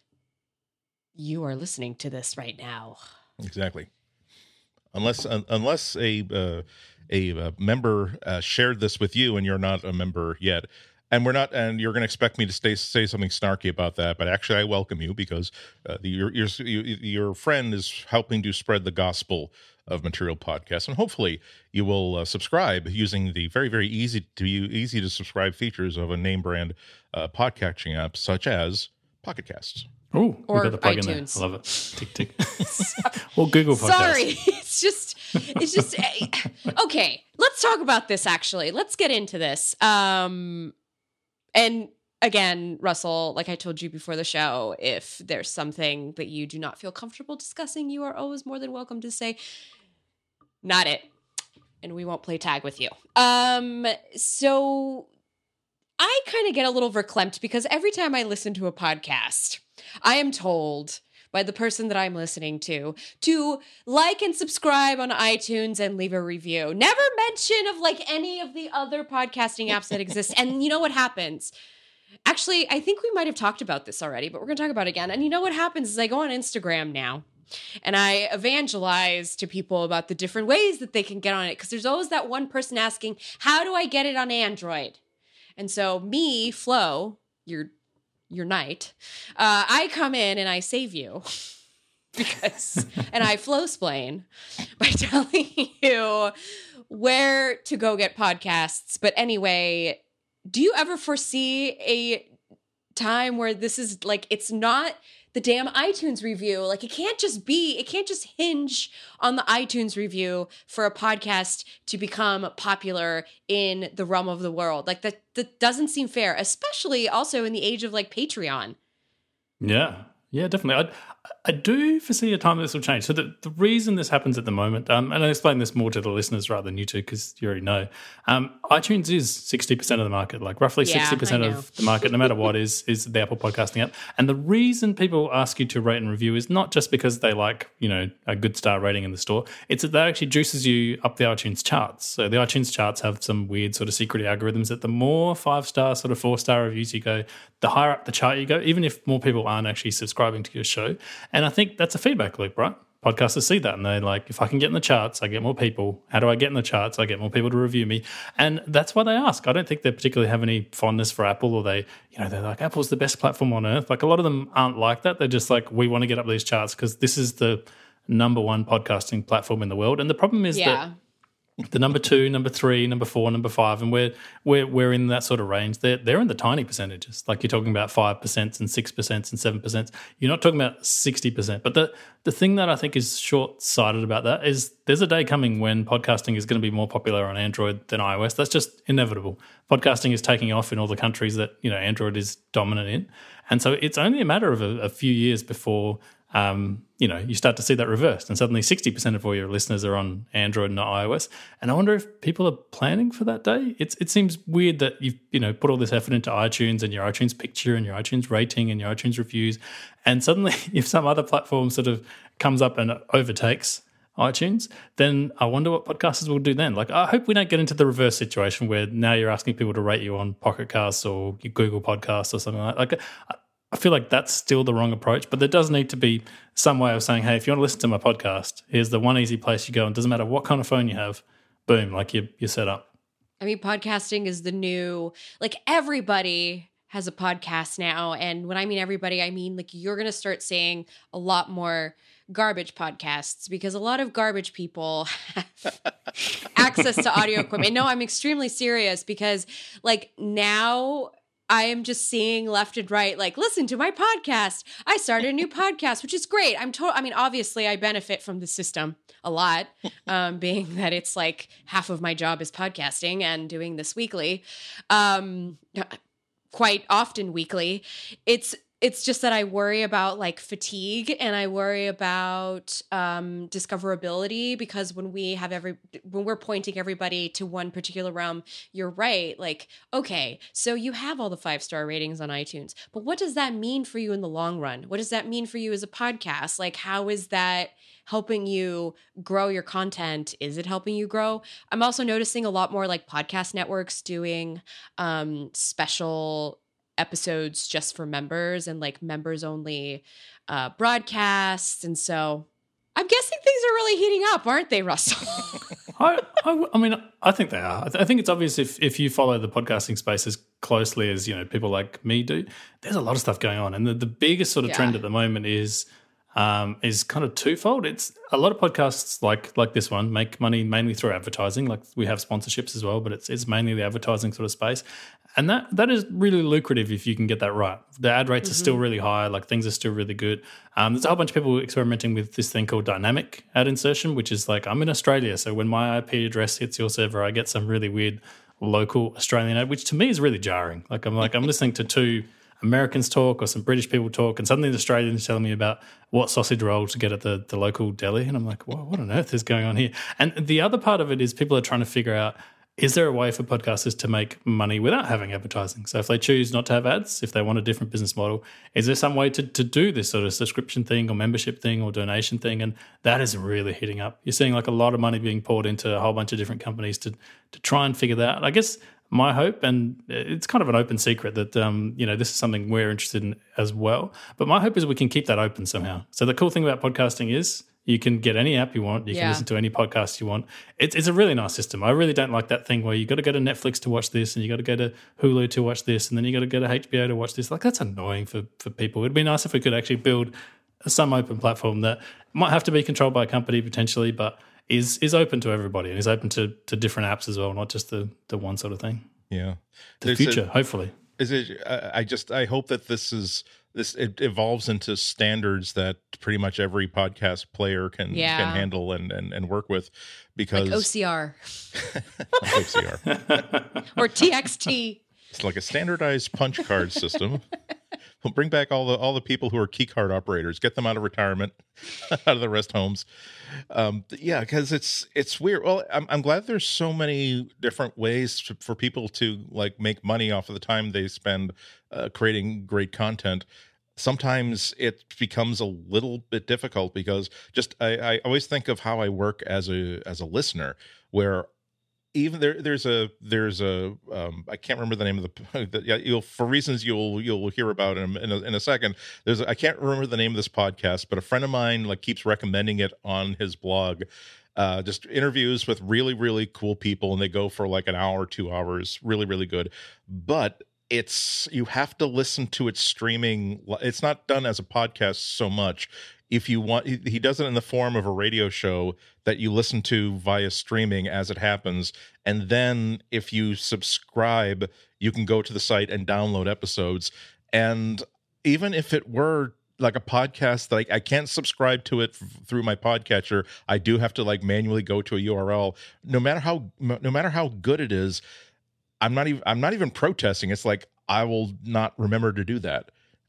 you are listening to this right now. Exactly. Unless un, unless a uh, a uh, member uh, shared this with you and you're not a member yet, and we're not, and you're going to expect me to stay, say something snarky about that, but actually I welcome you because uh, the, your your your friend is helping to spread the gospel of Material Podcasts, and hopefully you will uh, subscribe using the very very easy to easy to subscribe features of a name brand uh, podcasting app such as Pocket Casts. Oh, we Or got the plug iTunes. in there. I love it. Tick tick. Or Google Podcasts. Sorry, it's just, it's just, okay, let's talk about this actually. Let's get into this. Um, and again, Russell, like I told you before the show, if there's something that you do not feel comfortable discussing, you are always more than welcome to say, not it. And we won't play tag with you. Um, so I kind of get a little verklempt because every time I listen to a podcast, I am told by the person that I'm listening to to like and subscribe on iTunes and leave a review. Never mention of like any of the other podcasting apps that exist. And you know what happens? Actually, I think we might have talked about this already, but we're going to talk about it again. And you know what happens is I go on Instagram now and I evangelize to people about the different ways that they can get on it. Because there's always that one person asking, how do I get it on Android? And so me, Flo, your your knight, uh, I come in and I save you because, and I Flo-splain by telling you where to go get podcasts. But anyway, do you ever foresee a time where this is like, it's not the damn iTunes review? Like it can't just be, it can't just hinge on the iTunes review for a podcast to become popular in the realm of the world. Like that, that doesn't seem fair, especially also in the age of like Patreon. Yeah, yeah, definitely. I, I do foresee a time this will change. So the, the reason this happens at the moment, um, and I'll explain this more to the listeners rather than you two because you already know, um, iTunes is sixty percent of the market, like roughly Yeah, sixty percent I know. of the market, no matter what, is is the Apple podcasting app. And the reason people ask you to rate and review is not just because they like, you know, a good star rating in the store. It's that that actually juices you up the iTunes charts. So the iTunes charts have some weird sort of secret algorithms that the more five-star, sort of four-star reviews you go, the higher up the chart you go, even if more people aren't actually subscribing to your show. And I think that's a feedback loop, right? Podcasters see that and they're like, if I can get in the charts, I get more people. How do I get in the charts? I get more people to review me. And that's why they ask. I don't think they particularly have any fondness for Apple, or they, you know, they're like, Apple's the best platform on earth. Like a lot of them aren't like that. They're just like, we want to get up these charts because this is the number one podcasting platform in the world. And the problem is Yeah. that the number two, number three, number four, number five, and we're we're we're in that sort of range. They're they're in the tiny percentages. Like you're talking about five percent and six percent and seven percent. You're not talking about sixty percent. But the the thing that I think is short sighted about that is there's a day coming when podcasting is going to be more popular on Android than iOS. That's just inevitable. Podcasting is taking off in all the countries that, you know, Android is dominant in, and so it's only a matter of a, a few years before Um, you know, you start to see that reversed, and suddenly sixty percent of all your listeners are on Android and not iOS. And I wonder if people are planning for that day. It's it seems weird that you've you know put all this effort into iTunes and your iTunes picture and your iTunes rating and your iTunes reviews, and suddenly if some other platform sort of comes up and overtakes iTunes, then I wonder what podcasters will do then. Like, I hope we don't get into the reverse situation where now you're asking people to rate you on Pocket Casts or Google Podcasts or something like that. Like, I feel like that's still the wrong approach, but there does need to be some way of saying, hey, if you want to listen to my podcast, here's the one easy place you go. And it doesn't matter what kind of phone you have, boom, like you're, you're set up. I mean, podcasting is the new, like everybody has a podcast now. And when I mean everybody, I mean like you're going to start seeing a lot more garbage podcasts because a lot of garbage people have access to audio equipment. No, I'm extremely serious because like now I am just seeing left and right, like, listen to my podcast. I started a new podcast, which is great. I'm total. I mean, obviously, I benefit from the system a lot, um, being that it's like half of my job is podcasting and doing this weekly, um, quite often weekly. It's It's just that I worry about like fatigue and I worry about um, discoverability, because when we have every, when we're pointing everybody to one particular realm, you're right. Like, okay, so you have all the five-star ratings on iTunes, but what does that mean for you in the long run? What does that mean for you as a podcast? Like, how is that helping you grow your content? Is it helping you grow? I'm also noticing a lot more like podcast networks doing um, special episodes just for members and like members only uh, broadcasts. And so I'm guessing things are really heating up, aren't they, Russell? I, I, I mean, I think they are. I, th- I think it's obvious if, if you follow the podcasting space as closely as, you know, people like me do, there's a lot of stuff going on. And the, the biggest sort of Yeah. trend at the moment is um, is kind of twofold. It's a lot of podcasts like like this one make money mainly through advertising. Like we have sponsorships as well, but it's it's mainly the advertising sort of space. And that that is really lucrative if you can get that right. The ad rates mm-hmm. are still really high, like things are still really good. Um, there's a whole bunch of people experimenting with this thing called dynamic ad insertion, which is like, I'm in Australia, so when my I P address hits your server, I get some really weird local Australian ad, which to me is really jarring. Like I'm like, I'm listening to two Americans talk or some British people talk, and suddenly the Australians telling me about what sausage roll to get at the, the local deli. And I'm like, well, what on earth is going on here? And the other part of it is people are trying to figure out, is there a way for podcasters to make money without having advertising? So if they choose not to have ads, if they want a different business model, is there some way to, to do this sort of subscription thing or membership thing or donation thing? And that is really hitting up. You're seeing like a lot of money being poured into a whole bunch of different companies to to try and figure that out. I guess my hope, and it's kind of an open secret that, um, you know, this is something we're interested in as well, but my hope is we can keep that open somehow. So the cool thing about podcasting is you can get any app you want. You yeah. can listen to any podcast you want. It's it's a really nice system. I really don't like that thing where you got to go to Netflix to watch this and you got to go to Hulu to watch this and then you got to go to H B O to watch this. Like, that's annoying for, for people. It'd be nice if we could actually build some open platform that might have to be controlled by a company potentially, but is is open to everybody and is open to, to different apps as well, not just the, the one sort of thing. Yeah. The There's future, a, hopefully. Is it? I just I hope that this is this it evolves into standards that pretty much every podcast player can yeah. can handle and, and, and work with, because like O C R, like O C R or T X T. It's like a standardized punch card system. We'll bring back all the all the people who are key card operators, get them out of retirement, out of the rest homes. Um, yeah, because it's it's weird. Well, I'm I'm glad there's so many different ways to, for people to like make money off of the time they spend uh, creating great content. Sometimes it becomes a little bit difficult because just I, I always think of how I work as a as a listener, where even there, there's a there's a um, I can't remember the name of the, the yeah, you'll for reasons you'll you'll hear about in a, in a, in a second. There's a, I can't remember the name of this podcast, but a friend of mine like keeps recommending it on his blog. Uh, just interviews with really really cool people, and they go for like an hour, two hours, really really good. But it's you have to listen to it streaming. It's not done as a podcast so much. If you want, he does it in the form of a radio show that you listen to via streaming as it happens. And then if you subscribe, you can go to the site and download episodes. And even if it were like a podcast that I, I can't subscribe to it f- through my podcatcher, I do have to like manually go to a U R L. No matter how, no matter how good it is, I'm not even, I'm not even protesting. It's like, I will not remember to do that.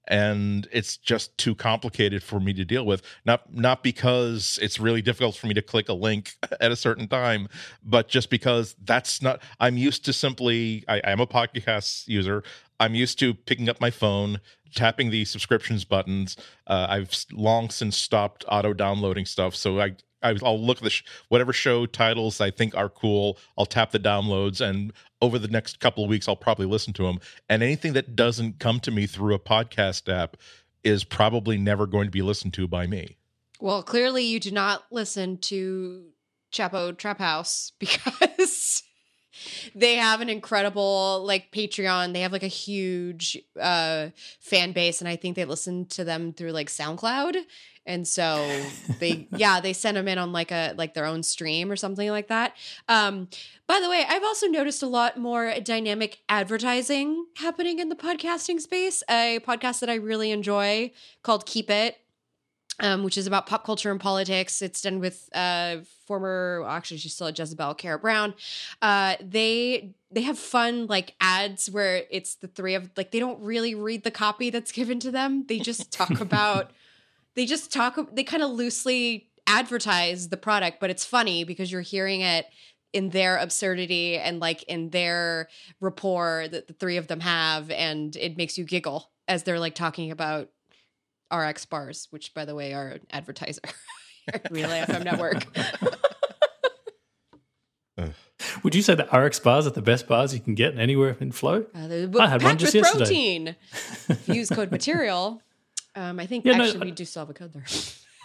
And it's just too complicated for me to deal with. Not not because it's really difficult for me to click a link at a certain time, but just because that's not. I'm used to simply. I am a podcast user. I'm used to picking up my phone, tapping the subscriptions buttons. Uh, I've long since stopped auto downloading stuff, so I. I'll look at the sh- whatever show titles I think are cool. I'll tap the downloads, and over the next couple of weeks, I'll probably listen to them. And anything that doesn't come to me through a podcast app is probably never going to be listened to by me. Well, clearly you do not listen to Chapo Trap House because They have an incredible like Patreon. They have like a huge uh, fan base, and I think they listen to them through like SoundCloud. And so they, yeah, they send them in on like a like their own stream or something like that. Um, by the way, I've also noticed a lot more dynamic advertising happening in the podcasting space. A podcast that I really enjoy called Keep It. Um, which is about pop culture and politics. It's done with uh, former, well, actually, she's still at Jezebel, Kara Brown. Uh, they they have fun like ads where it's the three of like they don't really read the copy that's given to them. They just talk about they just talk. They kind of loosely advertise the product, but it's funny because you're hearing it in their absurdity and like in their rapport that the three of them have, and it makes you giggle as they're like talking about R X bars, which by the way are an advertiser at Relay F M Network. Would you say that R X bars are the best bars you can get anywhere in Flow? Uh, they're I had one packed just with yesterday. protein. If you use code material. Um, I think Yeah, no, actually I- we do still have a code there.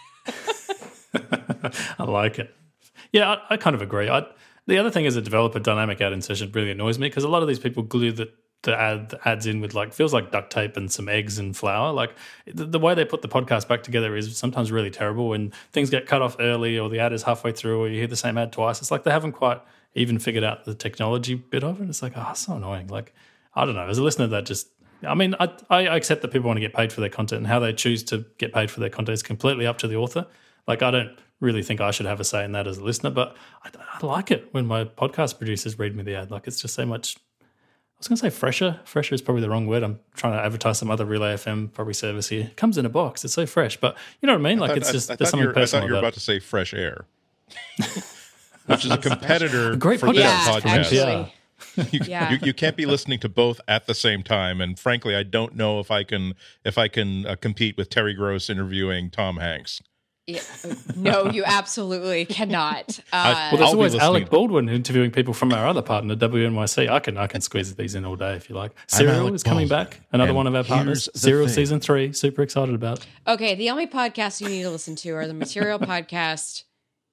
I like it. Yeah, I, I kind of agree. I, the other thing is a developer dynamic ad insertion really annoys me because a lot of these people glue the, the ad the ads in with like feels like duct tape and some eggs and flour. Like the, the way they put the podcast back together is sometimes really terrible when things get cut off early or the ad is halfway through or you hear the same ad twice. It's like they haven't quite even figured out the technology bit of it. It's like, oh, it's so annoying. Like, I don't know. As a listener, that just I mean, I, I accept that people want to get paid for their content and how they choose to get paid for their content is completely up to the author. Like, I don't really think I should have a say in that as a listener, but I, I like it when my podcast producers read me the ad. Like, it's just so much, I was going to say fresher. Fresher is probably the wrong word. I'm trying to advertise some other Relay F M probably service here. It comes in a box. It's so fresh, but you know what I mean? Like, I thought, it's just, I, I there's thought something you were, I personal thought you were about about to say Fresh Air, which is a competitor Great for podcast. this Yeah, podcast. actually. Yeah. You, Yeah. you, you can't be listening to both at the same time, and frankly, I don't know if I can if I can uh, compete with Terry Gross interviewing Tom Hanks. Yeah. No, you absolutely cannot. Uh, Well, I'll there's be always listening. Alec Baldwin interviewing people from our other partner, W N Y C. I can I can squeeze these in all day if you like. Serial Alec is coming Baldwin, back. Another and one of our partners. here's the Serial thing. season three. Super excited about. okay, the only podcasts you need to listen to are the Material Podcast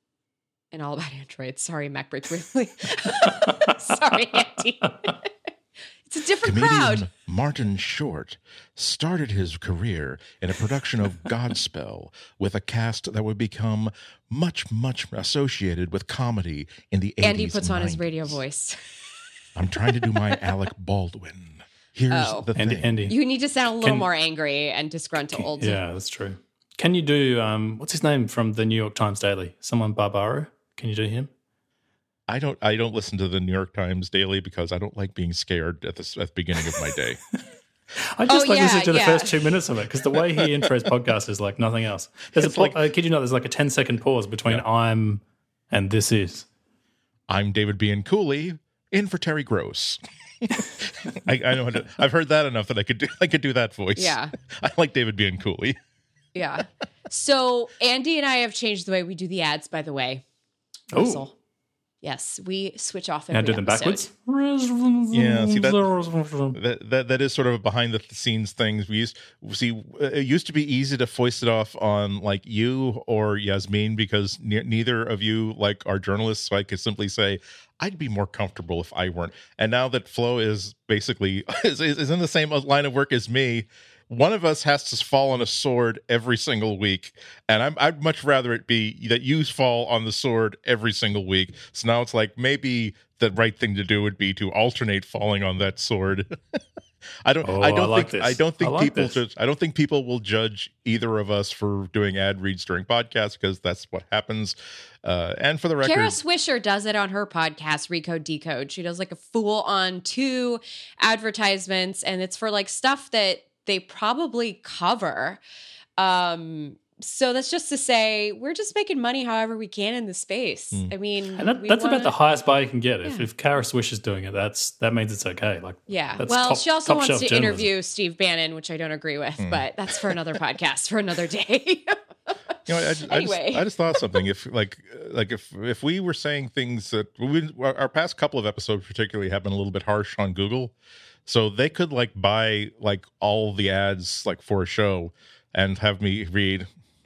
and All About Android. Sorry, MacBreak Weekly. Sorry, Andy. It's a different Comedian crowd. Martin Short started his career in a production of Godspell with a cast that would become much, much associated with comedy in the eighties. Andy puts and on his nineties. radio voice. I'm trying to do my Alec Baldwin. Here's Oh. the Andy, thing. Andy. You need to sound a little Can- more angry and disgruntled. Yeah, that's true. Can you do um, what's his name from the New York Times Daily? Someone Barbaro. Can you do him? I don't. I don't listen to the New York Times Daily because I don't like being scared at the, at the beginning of my day. I just Oh, like yeah, listening to the yeah. first two minutes of it because the way he intros podcasts is like nothing else. There's It's a, like- I kid you not, there's like a ten second pause between Yeah. I'm and this is. I'm David B. and Cooley in for Terry Gross. I, I know. How to, I've heard that enough that I could do. I could do that voice. Yeah. I like David B. and Cooley. Yeah. So Andy and I have changed the way we do the ads, by the way. Oh, Russell. Yes, we switch off every now do them episode. backwards. Yeah, see that- That that that is sort of a behind the scenes things. We used see it used to be easy to foist it off on like you or Yasmin because ne- neither of you like are journalists, so I could simply say I'd be more comfortable if I weren't. And now that Flo is basically is, is in the same line of work as me, one of us has to fall on a sword every single week, and I'm, I'd much rather it be that you fall on the sword every single week. So now it's like maybe the right thing to do would be to alternate falling on that sword. I don't. Oh, I don't I like think. this. I don't think I like people. this. Judge, I don't think people will judge either of us for doing ad reads during podcasts because that's what happens. Uh, and for the record, Kara Swisher does it on her podcast, Recode Decode. She does like a full on two advertisements, and it's for like stuff that they probably cover. Um, so that's just to say we're just making money however we can in the space. Mm. I mean, And that, we that's wanna- about the highest buy you can get. If Yeah. if Kara Swish is doing it, that's that means it's okay. Like Yeah. that's Well, top- she also top wants shelf to journalism. interview Steve Bannon, which I don't agree with, Hmm. but that's for another podcast for another day. You know, I, just, Anyway. I, just, I just thought something. If like, like if if we were saying things that we, our past couple of episodes, particularly, have been a little bit harsh on Google, so they could like buy like all the ads like for a show and have me read.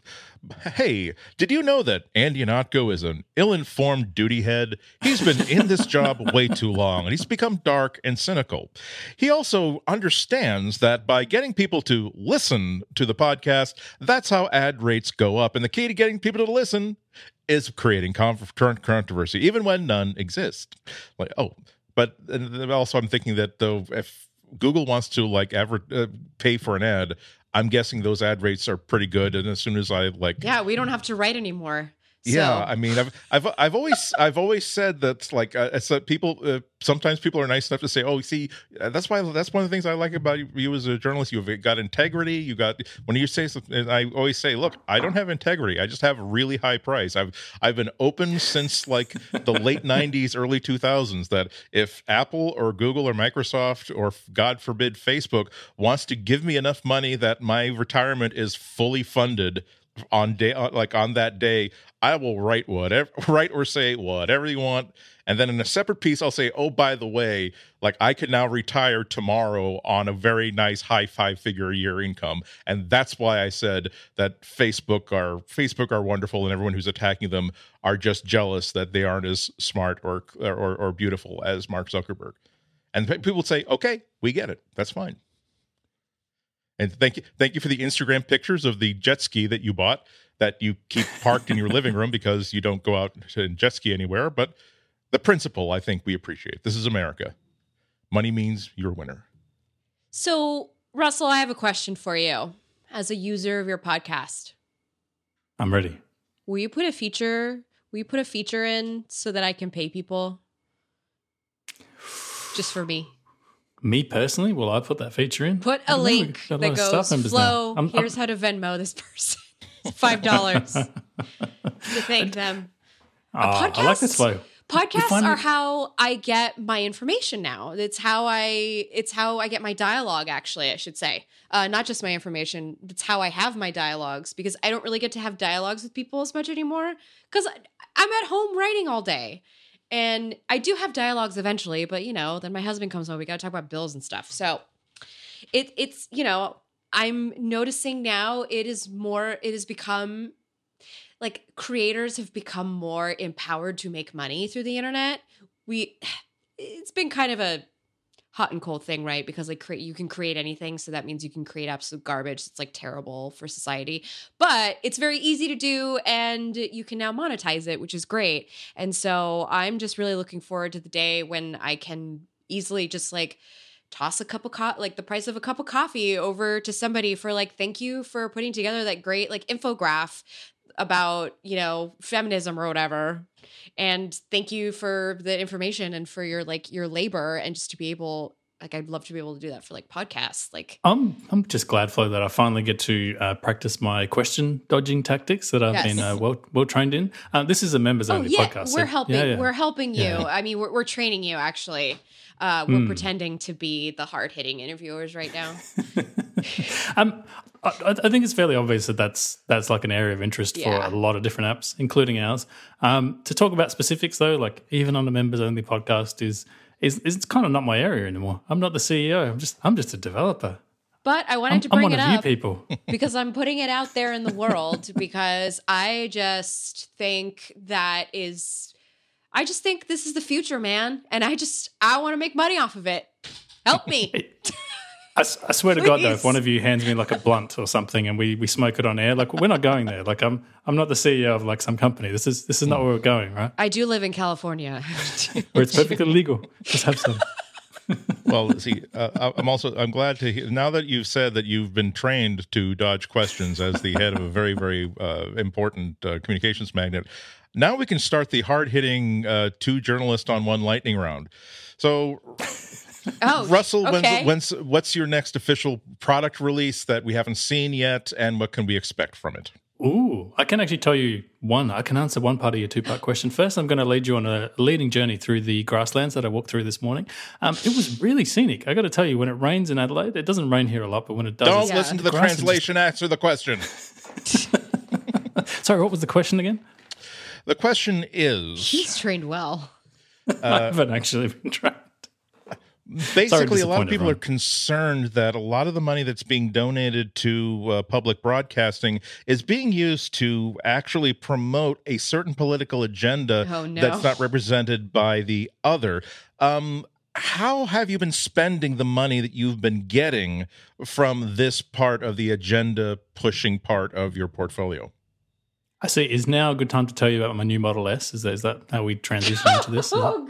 Hey, did you know that Andy Ihnatko is an ill-informed duty head? He's been in this job way too long, and he's become dark and cynical. He also understands that by getting people to listen to the podcast, that's how ad rates go up. And the key to getting people to listen is creating conf- controversy, even when none exist. Like, oh, but also I'm thinking that though, if Google wants to like ever uh, pay for an ad, I'm guessing those ad rates are pretty good. And as soon as I like, yeah, we don't have to write anymore. So. Yeah, I mean, I've I've I've always I've always said that like uh, it's that people uh, sometimes people are nice enough to say, oh, see, uh, that's why that's one of the things I like about you, you as a journalist. You've got integrity. You got when you say something, I always say, look, I don't have integrity. I just have a really high price. I've I've been open since like the late nineties, early two thousands. That if Apple or Google or Microsoft or God forbid Facebook wants to give me enough money that my retirement is fully funded on day like on that day, I will write whatever write or say whatever you want, and then in a separate piece I'll say, oh, by the way, like I could now retire tomorrow on a very nice high five figure a year income. And that's why I said that Facebook are Facebook are wonderful, and everyone who's attacking them are just jealous that they aren't as smart or or, or beautiful as Mark Zuckerberg. And people would say, okay, we get it, that's fine. And thank you, thank you for the Instagram pictures of the jet ski that you bought that you keep parked in your living room because you don't go out to jet ski anywhere. But the principle, I think we appreciate. This is America. Money means you're a winner. So, Russell, I have a question for you as a user of your podcast. I'm ready. Will you put a feature? Will you put a feature in so that I can pay people? Just for me. Me personally, will I put that feature in? Put a link a that goes, Flo, I'm, here's I'm, how to Venmo this person. five dollars to thank them. Oh, podcast, I like this, Flo. Podcasts are how I get my information now. It's how I it's how I get my dialogue, actually, I should say. Uh, not just my information. It's how I have my dialogues, because I don't really get to have dialogues with people as much anymore because I'm at home writing all day. And I do have dialogues eventually, but, you know, then my husband comes home. We got to talk about bills and stuff. So it, it's, you know, I'm noticing now it is more, it has become like creators have become more empowered to make money through the internet. We, it's been kind of a hot and cold thing, right? Because like create, you can create anything. So that means you can create absolute garbage. It's like terrible for society, but it's very easy to do. And you can now monetize it, which is great. And so I'm just really looking forward to the day when I can easily just like toss a cup of co- like the price of a cup of coffee over to somebody for like, thank you for putting together that great like infograph about, you know, feminism or whatever. And thank you for the information and for your like your labor, and just to be able, like, I'd love to be able to do that for like podcasts. Like, I'm I'm just glad, Flo, that I finally get to uh, practice my question dodging tactics that I've yes. been uh, well well trained in. Uh, this is a members only oh, yeah. podcast. We're so, helping. Yeah, yeah. We're helping you. Yeah. I mean, we're we're training you actually. Uh, we're mm. pretending to be the hard-hitting interviewers right now. um, I, I think it's fairly obvious that that's that's like an area of interest yeah. for a lot of different apps, including ours. Um, to talk about specifics, though, like even on the members-only podcast, is is is kind of not my area anymore. I'm not the C E O. I'm just I'm just a developer. But I wanted I'm, to bring I'm one it of up you people. because I'm putting it out there in the world, because I just think that is. I just think this is the future, man. And I just, I want to make money off of it. Help me. I, I swear to God, though, if one of you hands me like a blunt or something and we, we smoke it on air, like we're not going there. Like I'm I'm not the C E O of like some company. This is this is not where we're going, right? I do live in California. Where it's perfectly legal. Just have some. Well, see, uh, I'm also I'm glad to hear now that you've said that you've been trained to dodge questions as the head of a very very uh, important uh, communications magnet. Now we can start the hard-hitting uh, two journalists on one lightning round. So, oh, Russell, okay. when's, when's, what's your next official product release that we haven't seen yet, and what can we expect from it? Ooh, I can actually tell you one. I can answer one part of your two-part question. First, I'm going to lead you on a leading journey through the grasslands that I walked through this morning. Um, it was really scenic. I got to tell you, when it rains in Adelaide, it doesn't rain here a lot, but when it does, don't yeah. listen to the translation. Just... Answer the question. Sorry, what was the question again? The question is... He's trained well. Uh, I haven't actually been trained. basically a lot of people everyone. are concerned that a lot of the money that's being donated to uh, public broadcasting is being used to actually promote a certain political agenda oh, no. that's not represented by the other. Um, how have you been spending the money that you've been getting from this part of the agenda pushing part of your portfolio? I see. Is now a good time to tell you about my new Model S? Is that, is that how we transition into this? Oh,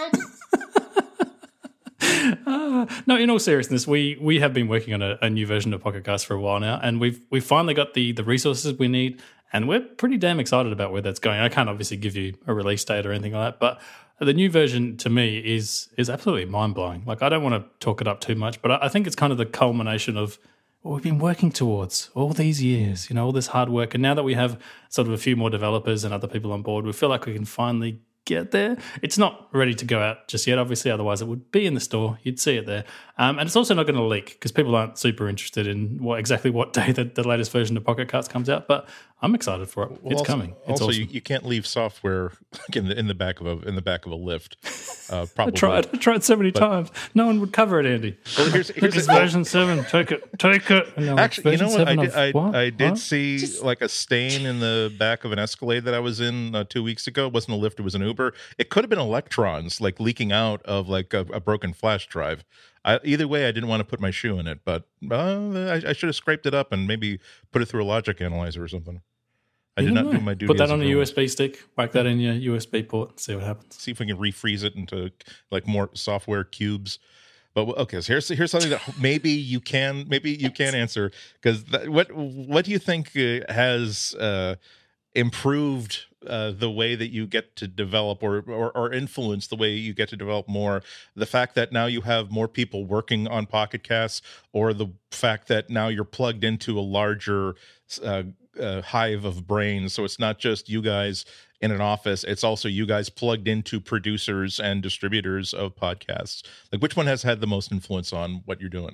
God. uh, no, in all seriousness, we we have been working on a, a new version of Pocket Cast for a while now, and we've we finally got the the resources we need, and we're pretty damn excited about where that's going. I can't obviously give you a release date or anything like that, but the new version to me is is absolutely mind-blowing. Like, I don't want to talk it up too much, but I, I think it's kind of the culmination of what we've been working towards all these years, you know, all this hard work. And now that we have sort of a few more developers and other people on board, we feel like we can finally get there. It's not ready to go out just yet, obviously, otherwise it would be in the store. You'd see it there. Um, and it's also not going to leak because people aren't super interested in what exactly what day the, the latest version of Pocket Cast comes out. But I'm excited for it. Well, it's also, coming. It's also, awesome. you, you can't leave software in the in the back of a in the back of a lift. Uh, probably. I tried. I tried so many but, times. No one would cover it, Andy. Well, here's, here's it's a, version seven. Take it. Take it. And actually, like, you know what? I did. Of, I, what? I did what? see Just, like a stain in the back of an Escalade that I was in uh, two weeks ago. It wasn't a Lyft. It was an Uber. It could have been electrons like leaking out of like a, a broken flash drive. I, either way, I didn't want to put my shoe in it, but uh, I, I should have scraped it up and maybe put it through a logic analyzer or something. I did not know. do my duty. Put that as on a journalist. U S B stick, whack that in your U S B port, and see what happens. See if we can refreeze it into like more software cubes. But okay, so here's here's something that maybe you can maybe you can answer, because what what do you think uh, has uh, improved uh, the way that you get to develop or, or or influence the way you get to develop more? The fact that now you have more people working on Pocket Casts, or the fact that now you're plugged into a larger uh, uh, hive of brains, so it's not just you guys in an office, it's also you guys plugged into producers and distributors of podcasts. Like, which one has had the most influence on what you're doing?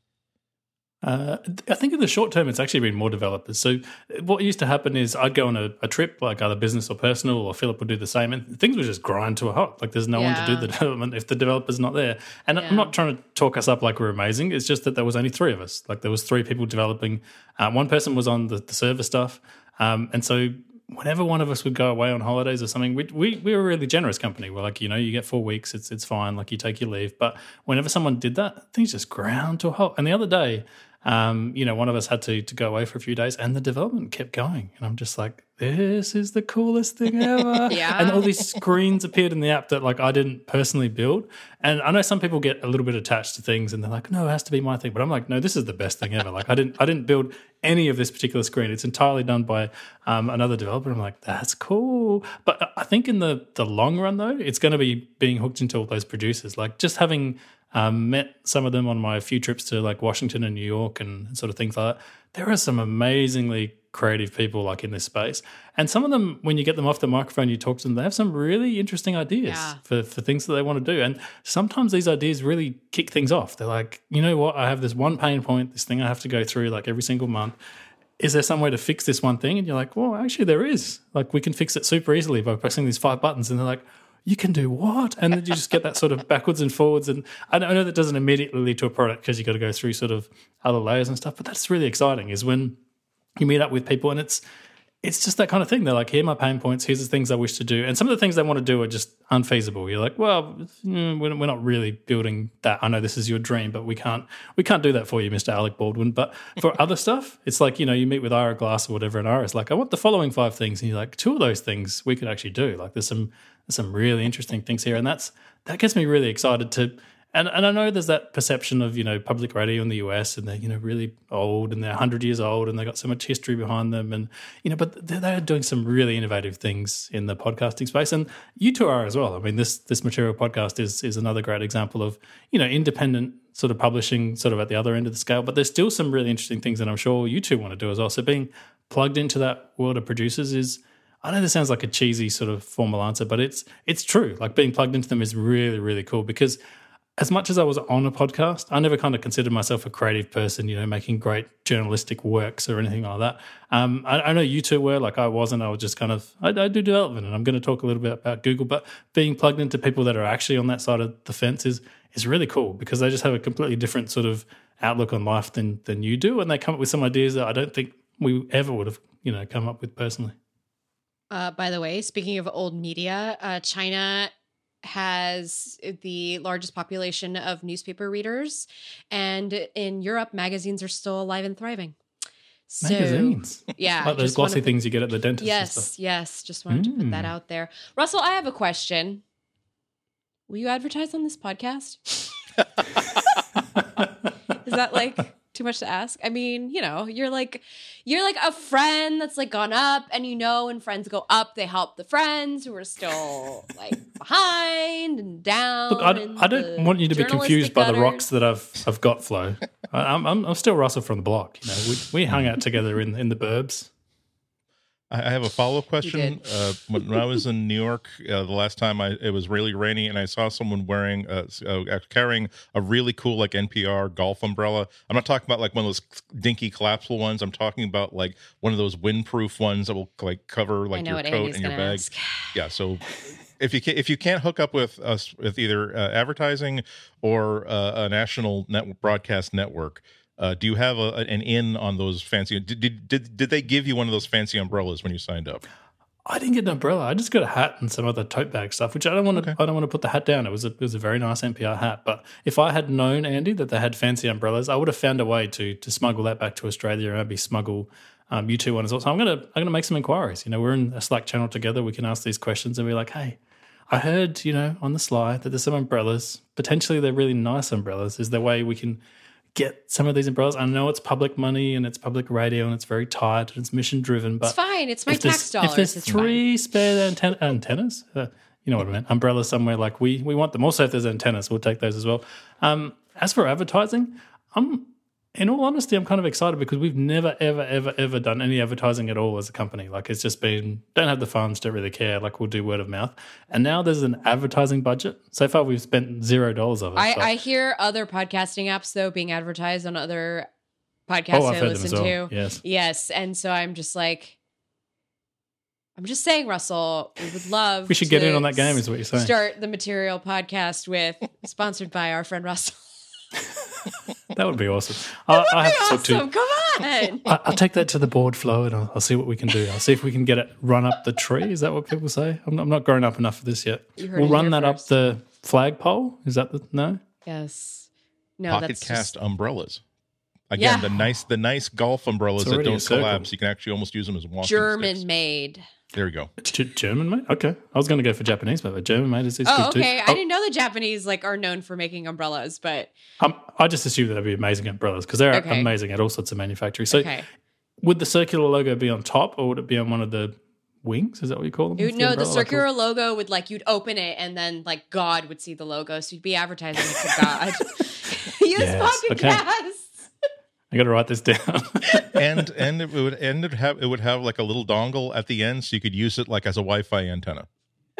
Uh, I think in the short term, it's actually been more developers. So what used to happen is I'd go on a, a trip, like either business or personal, or Philip would do the same, and things would just grind to a halt. Like, there's no yeah. one to do the development if the developer's not there. And yeah. I'm not trying to talk us up like we're amazing. It's just that there was only three of us. Like, there was three people developing. Uh, one person was on the, the server stuff. Um, and so whenever one of us would go away on holidays or something, we, we we were a really generous company. We're like, you know, you get four weeks, it's it's fine. Like, you take your leave. But whenever someone did that, things just ground to a halt. And the other day, Um, you know, one of us had to to go away for a few days, and the development kept going. And I'm just like, this is the coolest thing ever. yeah. And all these screens appeared in the app that, like, I didn't personally build. And I know some people get a little bit attached to things, and they're like, no, it has to be my thing. But I'm like, no, this is the best thing ever. Like, I didn't I didn't build any of this particular screen. It's entirely done by um, another developer. I'm like, that's cool. But I think in the the long run, though, it's going to be being hooked into all those producers. Like, just having Um, met some of them on my few trips to like Washington and New York and sort of things like that. There are some amazingly creative people like in this space. And some of them, when you get them off the microphone, you talk to them, they have some really interesting ideas yeah. for, for things that they want to do. And sometimes these ideas really kick things off. They're like, you know what, I have this one pain point, this thing I have to go through like every single month. Is there some way to fix this one thing? And you're like, well, actually there is. Like, we can fix it super easily by pressing these five buttons. And they're like, you can do what? And then you just get that sort of backwards and forwards. And I know that doesn't immediately lead to a product because you got to go through sort of other layers and stuff. But that's really exciting, is when you meet up with people and it's it's just that kind of thing. They're like, here are my pain points. Here's the things I wish to do. And some of the things they want to do are just unfeasible. You're like, well, we're not really building that. I know this is your dream, but we can't we can't do that for you, Mister Alec Baldwin. But for other stuff, it's like, you know, you meet with Ira Glass or whatever, and Ira's like, I want the following five things. And you're like, two of those things we could actually do. Like, there's some there's some really interesting things here. And that's that gets me really excited to And and I know there's that perception of, you know, public radio in the U S, and they're, you know, really old, and they're one hundred years old, and they've got so much history behind them. And, you know, but they're, they're doing some really innovative things in the podcasting space. And you two are as well. I mean, this this Material Podcast is is another great example of, you know, independent sort of publishing sort of at the other end of the scale. But there's still some really interesting things that I'm sure you two want to do as well. So being plugged into that world of producers is, I know this sounds like a cheesy sort of formal answer, but it's it's true. Like, being plugged into them is really, really cool, because as much as I was on a podcast, I never kind of considered myself a creative person, you know, making great journalistic works or anything like that. Um, I, I know you two were, like I wasn't. I was just kind of, I, I do development, and I'm going to talk a little bit about Google, but being plugged into people that are actually on that side of the fence is is really cool because they just have a completely different sort of outlook on life than than you do, and they come up with some ideas that I don't think we ever would have, you know, come up with personally. Uh, by the way, speaking of old media, uh, China has the largest population of newspaper readers, and in Europe, magazines are still alive and thriving. So, magazines, yeah, like those glossy put, things you get at the dentist. Yes, and stuff. yes. Just wanted mm. to put that out there. Russell, I have a question. Will you advertise on this podcast? Is that like too much to ask? I mean, you know, you're like you're like a friend that's like gone up, and you know when friends go up, they help the friends who are still like behind and down. Look, I, I don't want you to be confused by gutter. the rocks that I've I've got, Flo. I'm, I'm I'm still Russell from the block. You know, we we hung out together in in the burbs. I have a follow-up question. Uh, when I was in New York uh, the last time, I, it was really rainy, and I saw someone wearing, uh, uh, carrying a really cool like N P R golf umbrella. I'm not talking about like one of those dinky collapsible ones. I'm talking about like one of those windproof ones that will like cover like your coat and your bag. Ask. Yeah. So if you can, if you can't hook up with us with either uh, advertising or uh, a national net broadcast network. Uh, do you have a, an in on those fancy? Did, did did did they give you one of those fancy umbrellas when you signed up? I didn't get an umbrella. I just got a hat and some other tote bag stuff, which I don't want to. Okay. I don't want to put the hat down. It was a it was a very nice N P R hat. But if I had known, Andy, that they had fancy umbrellas, I would have found a way to to smuggle that back to Australia and maybe smuggle um, you two one as well. So I'm gonna I'm gonna make some inquiries. You know, we're in a Slack channel together. We can ask these questions and be like, hey, I heard, you know, on the sly that there's some umbrellas. Potentially, they're really nice umbrellas. Is there a way we can get some of these umbrellas? I know it's public money and it's public radio and it's very tight and it's mission driven, but it's fine. It's my tax dollars. If there's it's three fine. spare anten- antennas, uh, you know what I mean, umbrellas somewhere, like we we want them. Also, if there's antennas, we'll take those as well. Um, as for advertising, I'm in all honesty, I'm kind of excited because we've never, ever, ever, ever done any advertising at all as a company. Like it's just been, don't have the funds, don't really care. Like we'll do word of mouth. And now there's an advertising budget. So far we've spent zero dollars of it. I, so. I hear other podcasting apps though being advertised on other podcasts oh, I listen well. to. Yes. Yes. And so I'm just like, I'm just saying, Russell, we would love we should get in on that game is what you're saying. Start the Material podcast with, sponsored by our friend Russell. That would be awesome. That I, would I be have to awesome. To, Come on. I, I'll take that to the board, Flo, and I'll, I'll see what we can do. I'll see if we can get it run up the tree. Is that what people say? I'm not, I'm not grown up enough for this yet. We'll run that first. Up the flagpole. Is that the no? Yes. No. Pocket that's cast just... umbrellas. Again, yeah. the nice the nice golf umbrellas that don't collapse. You can actually almost use them as walking German sticks. made. There you go. G- German made? Okay. I was going to go for Japanese, but German made is, is oh, good okay. too. I didn't know the Japanese like are known for making umbrellas, but um, I just assumed that they'd be amazing umbrellas because they're okay. amazing at all sorts of manufacturing. So, okay. Would the circular logo be on top, or would it be on one of the wings? Is that what you call them? It, no, the circular like, logo would like you'd open it and then like God would see the logo, so you'd be advertising it to God. Use yes. Pocket okay. Cast. I got to write this down. and and it would and it have it would have like a little dongle at the end, so you could use it like as a Wi-Fi antenna.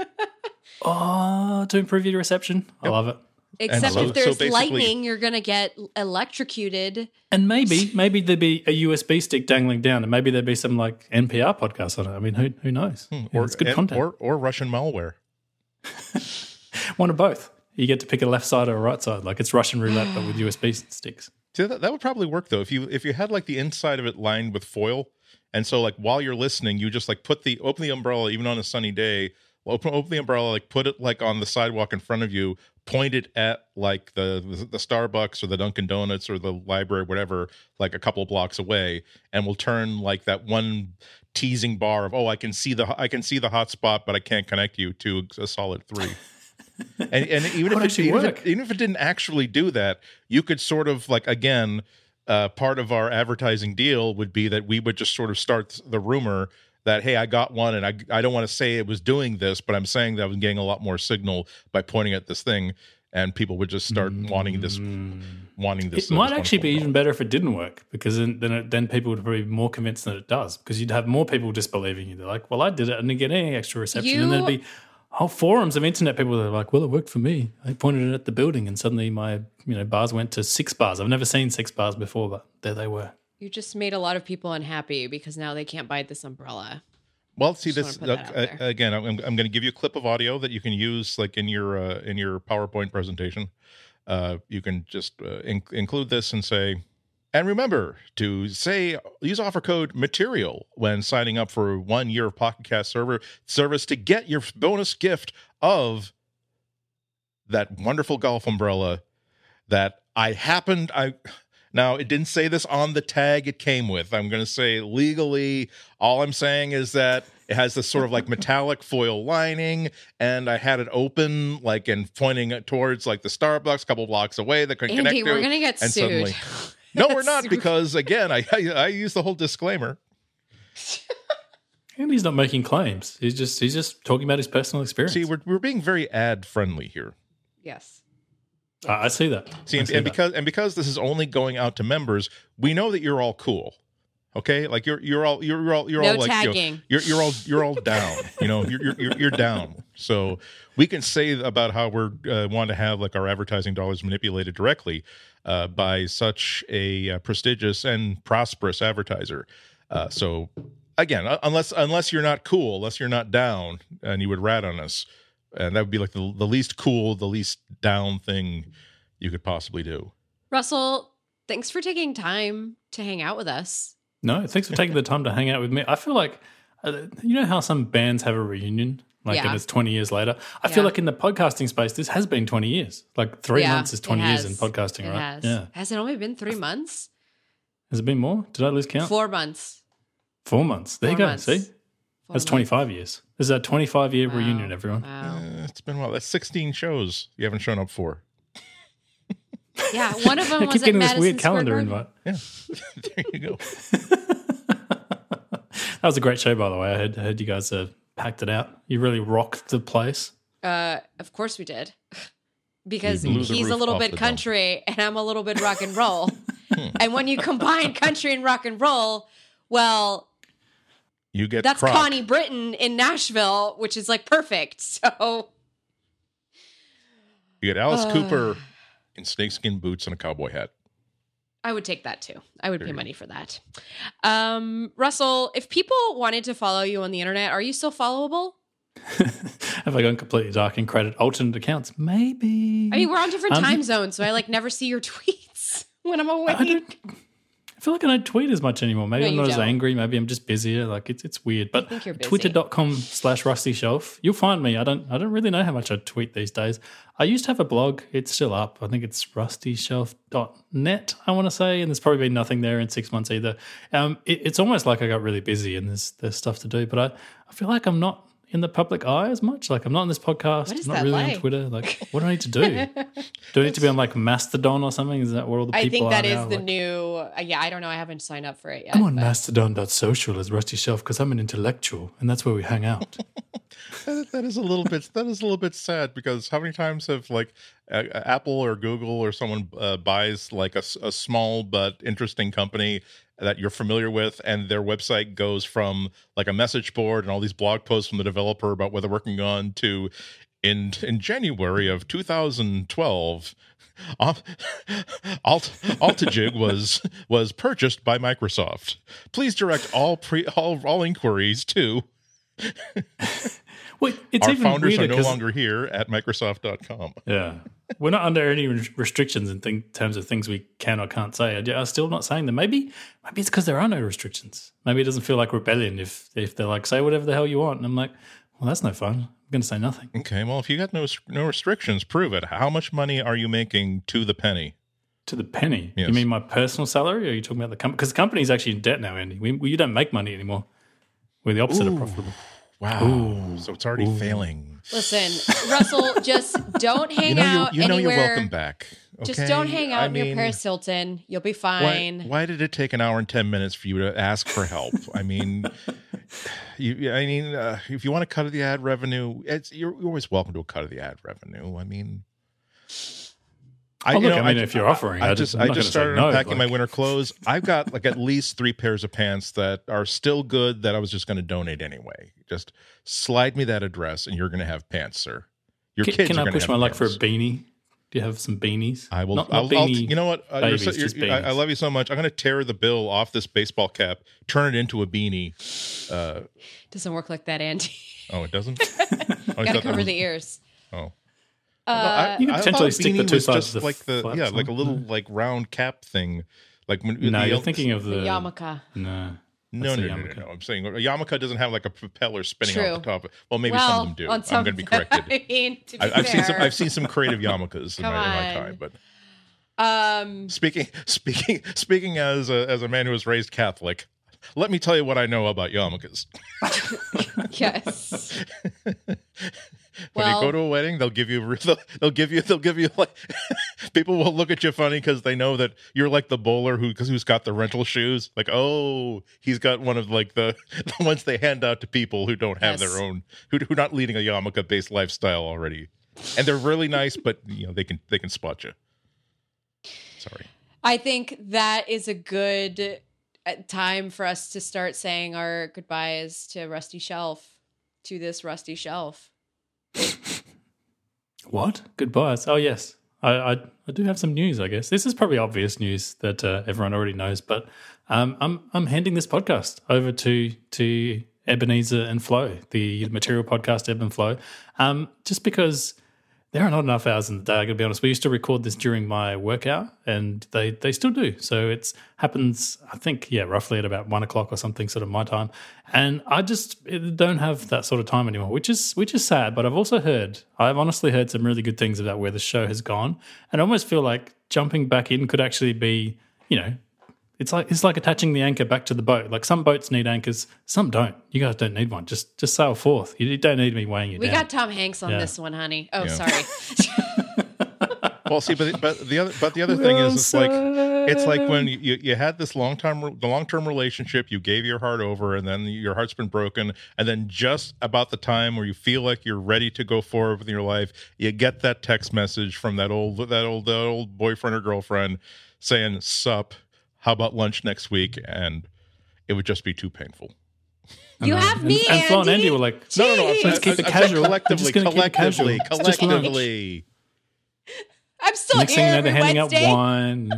Oh, to improve your reception. Yep. I love it. Except so, if there's so lightning, you're going to get electrocuted. And maybe maybe there'd be a U S B stick dangling down, and maybe there'd be some like N P R podcast on it. I mean, who who knows? Hmm. Or it's good and, content. Or or Russian malware. One of both. You get to pick a left side or a right side, like it's Russian roulette but with U S B sticks. See, that, that would probably work though if you if you had like the inside of it lined with foil, and so like while you're listening, you just like put the open the umbrella even on a sunny day. Open open the umbrella, like put it like on the sidewalk in front of you, point it at like the, the the Starbucks or the Dunkin' Donuts or the library, whatever, like a couple of blocks away, and we'll turn like that one teasing bar of oh I can see the I can see the hot spot, but I can't connect you to a solid three. and, and even if it, even, if it, even if it didn't actually do that, you could sort of like again, uh, part of our advertising deal would be that we would just sort of start the rumor that hey, I got one, and I I don't want to say it was doing this, but I'm saying that I was getting a lot more signal by pointing at this thing, and people would just start mm. wanting this, wanting this. It might actually be even better if it didn't work, because then then, it, then people would probably be more convinced that it does, because you'd have more people disbelieving you. They're like, well, I did it, and didn't get any extra reception, you... and there'd be whole forums of internet people that are like, well, it worked for me. I pointed it at the building, and suddenly my you know bars went to six bars. I've never seen six bars before, but there they were. You just made a lot of people unhappy because now they can't buy this umbrella. Well, see this uh, again. I'm, I'm going to give you a clip of audio that you can use like in your uh, in your PowerPoint presentation. uh, you can just uh, in- include this and say, and remember to say, use offer code MATERIAL when signing up for one year of Pocket Cast server service to get your bonus gift of that wonderful golf umbrella that I happened, I now it didn't say this on the tag it came with. I'm going to say legally, all I'm saying is that it has this sort of like metallic foil lining, and I had it open, like, and pointing it towards like the Starbucks a couple blocks away that could Andy, connect to. we're gonna get and sued. Suddenly, no, we're That's not, super- because again, I, I I use the whole disclaimer. And he's not making claims. He's just he's just talking about his personal experience. See, we're we're being very ad friendly here. Yes. Uh, I see that. See, I and, see and that. because and because this is only going out to members, we know that you're all cool. Okay, like you're you're all you're, you're all you're No all like you know, tagging. you're you're all you're all down. You know, you're you're you're down. So we can say about how we're uh, want to have like our advertising dollars manipulated directly uh, by such a uh, prestigious and prosperous advertiser. Uh, so again, uh, unless unless you're not cool, unless you're not down, and you would rat on us, and that would be like the the least cool, the least down thing you could possibly do. Russell, thanks for taking time to hang out with us. No, thanks for taking the time to hang out with me. I feel like, uh, you know how some bands have a reunion, like, Yeah. and it's twenty years later? I feel Yeah. like in the podcasting space, this has been twenty years. Like three Yeah, months is it twenty years in has. podcasting, It right? has. Yeah. Has it only been three months? Has it been more? Did I lose count? Four months. Four months. There Four you go. months. See? Four That's months. twenty-five years. This is our twenty-five year Wow. reunion, everyone. Wow. Uh, it's been a while. That's sixteen shows you haven't shown up for. Yeah, one of them I was keep at getting this Madison weird Square calendar Garden. invite. Yeah, there you go. That was a great show, by the way. I heard, I heard you guys uh, packed it out. You really rocked the place. Uh, of course we did. Because We blew the he's a roof little off bit the country and I'm a little bit rock and roll. And when you combine country and rock and roll, well, You get that's Croc. Connie Britton in Nashville, which is like perfect. So You get Alice Uh. Cooper in snakeskin boots and a cowboy hat. I would take that too. I would There pay you go. money for that. Um, Russell, if people wanted to follow you on the internet, are you still followable? Have I gone completely dark and created alternate accounts? Maybe. I mean, we're on different Um, time zones, so I like never see your tweets when I'm I awake. don't. I feel like I don't tweet as much anymore. Maybe No, I'm you not as don't. angry. Maybe I'm just busier. Like it's it's weird. But think you're busy. twitter.com slash rusty shelf. You'll find me. I don't I don't really know how much I tweet these days. I used to have a blog. It's still up. I think it's rusty shelf dot net, I want to say, and there's probably been nothing there in six months either. Um it, it's almost like I got really busy and there's there's stuff to do, but I, I feel like I'm not in the public eye as much. Like I'm not on this podcast. What is I'm not that really like? on Twitter. Like what do I need to do? Do I need to be on like Mastodon or something? Is that where all the people I think that are is now? the Like, new. Uh, yeah, I don't know. I haven't signed up for it yet. I'm on but- mastodon dot social as Rusty Shelf because I'm an intellectual and that's where we hang out. That, that is a little bit. That is a little bit sad because how many times have like uh, Apple or Google or someone uh, buys like a, s- a small but interesting company that you're familiar with, and their website goes from like a message board and all these blog posts from the developer about what they're working on to in in January of two thousand twelve. Alt, Alt, Altajig was was purchased by Microsoft. Please direct all pre all, all inquiries to Wait, it's our even founders weirder are no 'cause- longer here at Microsoft dot com. Yeah. We're not under any re- restrictions in thing, terms of things we can or can't say. I'm still not saying them. Maybe maybe it's because there are no restrictions. Maybe it doesn't feel like rebellion if if they're like, say whatever the hell you want. And I'm like, well, that's no fun. I'm going to say nothing. Okay, well, if you got no no restrictions, prove it. How much money are you making to the penny? To the penny. Yes. You mean my personal salary or are you talking about the company? Because the company's actually in debt now, Andy. We, we, you don't make money anymore. We're the opposite of profitable. Wow. So it's already failing. Listen, Russell, just don't hang You know, out you're, you know anywhere. you're welcome back. Just okay? don't hang out I near mean, Paris Hilton. You'll be Why, fine. why did it take an hour and ten minutes for you to ask for help? I mean, you. I mean, uh, if you want to cut of the ad revenue, it's you're, you're always welcome to a cut of the ad revenue. I mean, I, Oh, you look, know, I mean, if you're offering, I I just I'm I not just gonna say started no, unpacking my like- winter clothes. I've got like at least three pairs of pants that are still good that I was just going to donate anyway. Just slide me that address, and you're going to have pants, sir. Your Can, kids can are I going to push have my luck for a pants. beanies? Do you have some beanies? I will. Not, I'll, not I'll- beanie you know what? Uh, babies, you're so- just you're- I, I beanies. love you so much. I'm going to tear the bill off this baseball cap, turn it into a beanie. Uh, Doesn't work like that, Andy. oh, it doesn't. Oh, I Gotta thought that cover was- the ears. Oh, Uh, You could I potentially thought stick the beanie two was sides just of the like the flaps yeah, on. like a little like round cap thing. Like when No, the, you're thinking of the the yarmulke. No, no, that's no, a no, no, yarmulke. no. I'm saying a yarmulke doesn't have like a propeller spinning True. off the top. Well, maybe well, some of them do. on some I'm going to be corrected. I mean, to be I, I've seen some. fair. I've seen some creative yarmulkes in Come my, in my on. time. But Um, speaking, speaking, speaking as a, as a man who was raised Catholic, let me tell you what I know about yarmulkes. yes. When Well- you go to a wedding, they'll give you they'll, they'll give you they'll give you like people will look at you funny because they know that you're like the bowler who cause who's got the rental shoes. Like, oh, he's got one of like the, the ones they hand out to people who don't have Yes. their own who who are not leading a yarmulke based lifestyle already, and they're really nice, but you know they can they can spot you. Sorry. I think that is a good uh, time for us to start saying our goodbyes to Rusty Shelf, to this Rusty Shelf. What? Goodbyes. Oh, yes. I, I, I do have some news, I guess. This is probably obvious news that uh, everyone already knows, but um, I'm I'm handing this podcast over to to Ebenezer and Flo, the material podcast Ebb and Flow, um, just because there are not enough hours in the day, I got to be honest. We used to record this during my work hour, and they, they still do. So it happens, I think, yeah, roughly at about one o'clock or something, sort of my time. And I just don't have that sort of time anymore, which is which is sad. But I've also heard, I've honestly heard some really good things about where the show has gone. And I almost feel like jumping back in could actually be, you know, it's like it's like attaching the anchor back to the boat. Like some boats need anchors, some don't. You guys don't need one. Just just sail forth. You don't need me weighing you We down. got Tom Hanks on Yeah. this one, honey. Oh, Yeah. sorry. Well, see, but but the other but the other thing is, it's like it's like when you you had this long time the long term relationship, you gave your heart over, and then your heart's been broken, and then just about the time where you feel like you're ready to go forward with your life, you get that text message from that old that old that old boyfriend or girlfriend saying, "Sup, how about lunch next week?" And it would just be too painful. You know. have me, and, and Flo and Andy. Andy were like, No, no, no. I'm Jeez. saying, Let's keep it I'm saying casual. We're collectively, just gonna keep it casual. collectively, It's just lunch. collectively. I'm still next thing you here know, they're every handing Wednesday. out wine.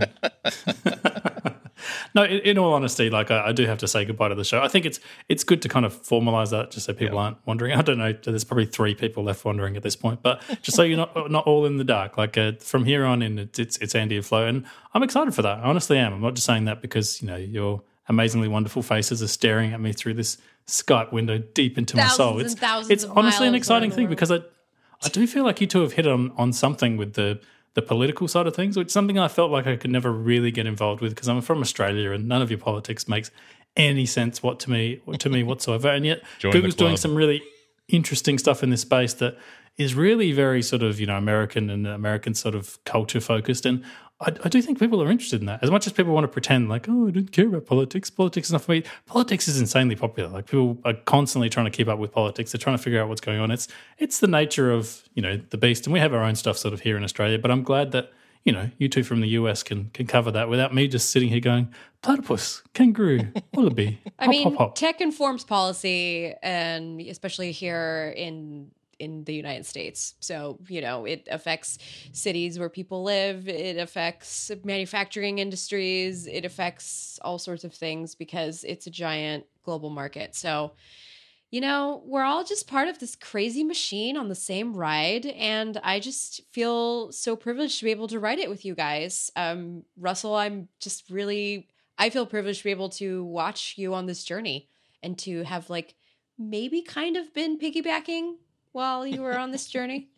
No, in, in all honesty, like I, I do have to say goodbye to the show. I think it's it's good to kind of formalize that, just so people Yeah. aren't wondering. I don't know. There's probably three people left wondering at this point, but just so you're not not all in the dark. Like uh, from here on in, it's, it's it's Andy and Flo, and I'm excited for that. I honestly am. I'm not just saying that because you know your amazingly wonderful faces are staring at me through this Skype window deep into my Thousands soul. and It's thousands it's of honestly an miles exciting around the thing world. because I I do feel like you two have hit on on something with the. the political side of things, which is something I felt like I could never really get involved with because I'm from Australia and none of your politics makes any sense what to me to me whatsoever. And yet Join the Google's doing club. some really interesting stuff in this space that is really very sort of, you know, American and American sort of culture focused. And I, I do think people are interested in that. As much as people want to pretend like, oh, I don't care about politics. Politics is not for me. Politics is insanely popular. Like people are constantly trying to keep up with politics. They're trying to figure out what's going on. It's it's the nature of, you know, the beast. And we have our own stuff sort of here in Australia. But I'm glad that, you know, you two from the U S can can cover that without me just sitting here going, platypus, kangaroo, wallaby, I hop, mean, hop, hop. tech informs policy, and especially here in in the United States. So, you know, it affects cities where people live. It affects manufacturing industries. It affects all sorts of things because it's a giant global market. So, you know, we're all just part of this crazy machine on the same ride. And I just feel so privileged to be able to ride it with you guys. Um, Russell, I'm just really, I feel privileged to be able to watch you on this journey and to have like maybe kind of been piggybacking while you were on this journey.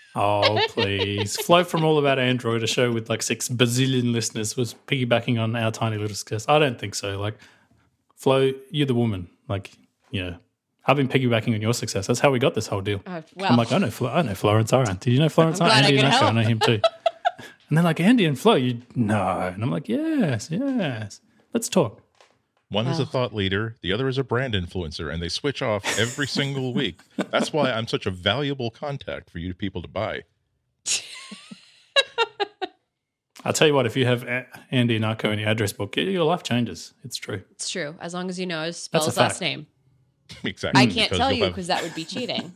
Oh, please. Flo from All About Android, a show with like six bazillion listeners, was piggybacking on our tiny little success. I don't think so. Like, Flo, you're the woman. Like, yeah. I've been piggybacking on your success. That's how we got this whole deal. Uh, well, I'm like, I know, Flo, I know Florence Arendt. Did you know Florence I'm glad Arendt? Andy I could Nako, I help. know him too. And they're like, Andy and Flo, you no. And I'm like, yes, yes. Let's talk. One is a Wow. thought leader, the other is a brand influencer, and they switch off every single week. That's why I'm such a valuable contact for you people to buy. I'll tell you what, if you have A- Andy Nako in your address book, your life changes. It's true. it's true. As long as you know how to spell That's a his last fact. name. Exactly. I can't because tell you'll you have- because that would be cheating.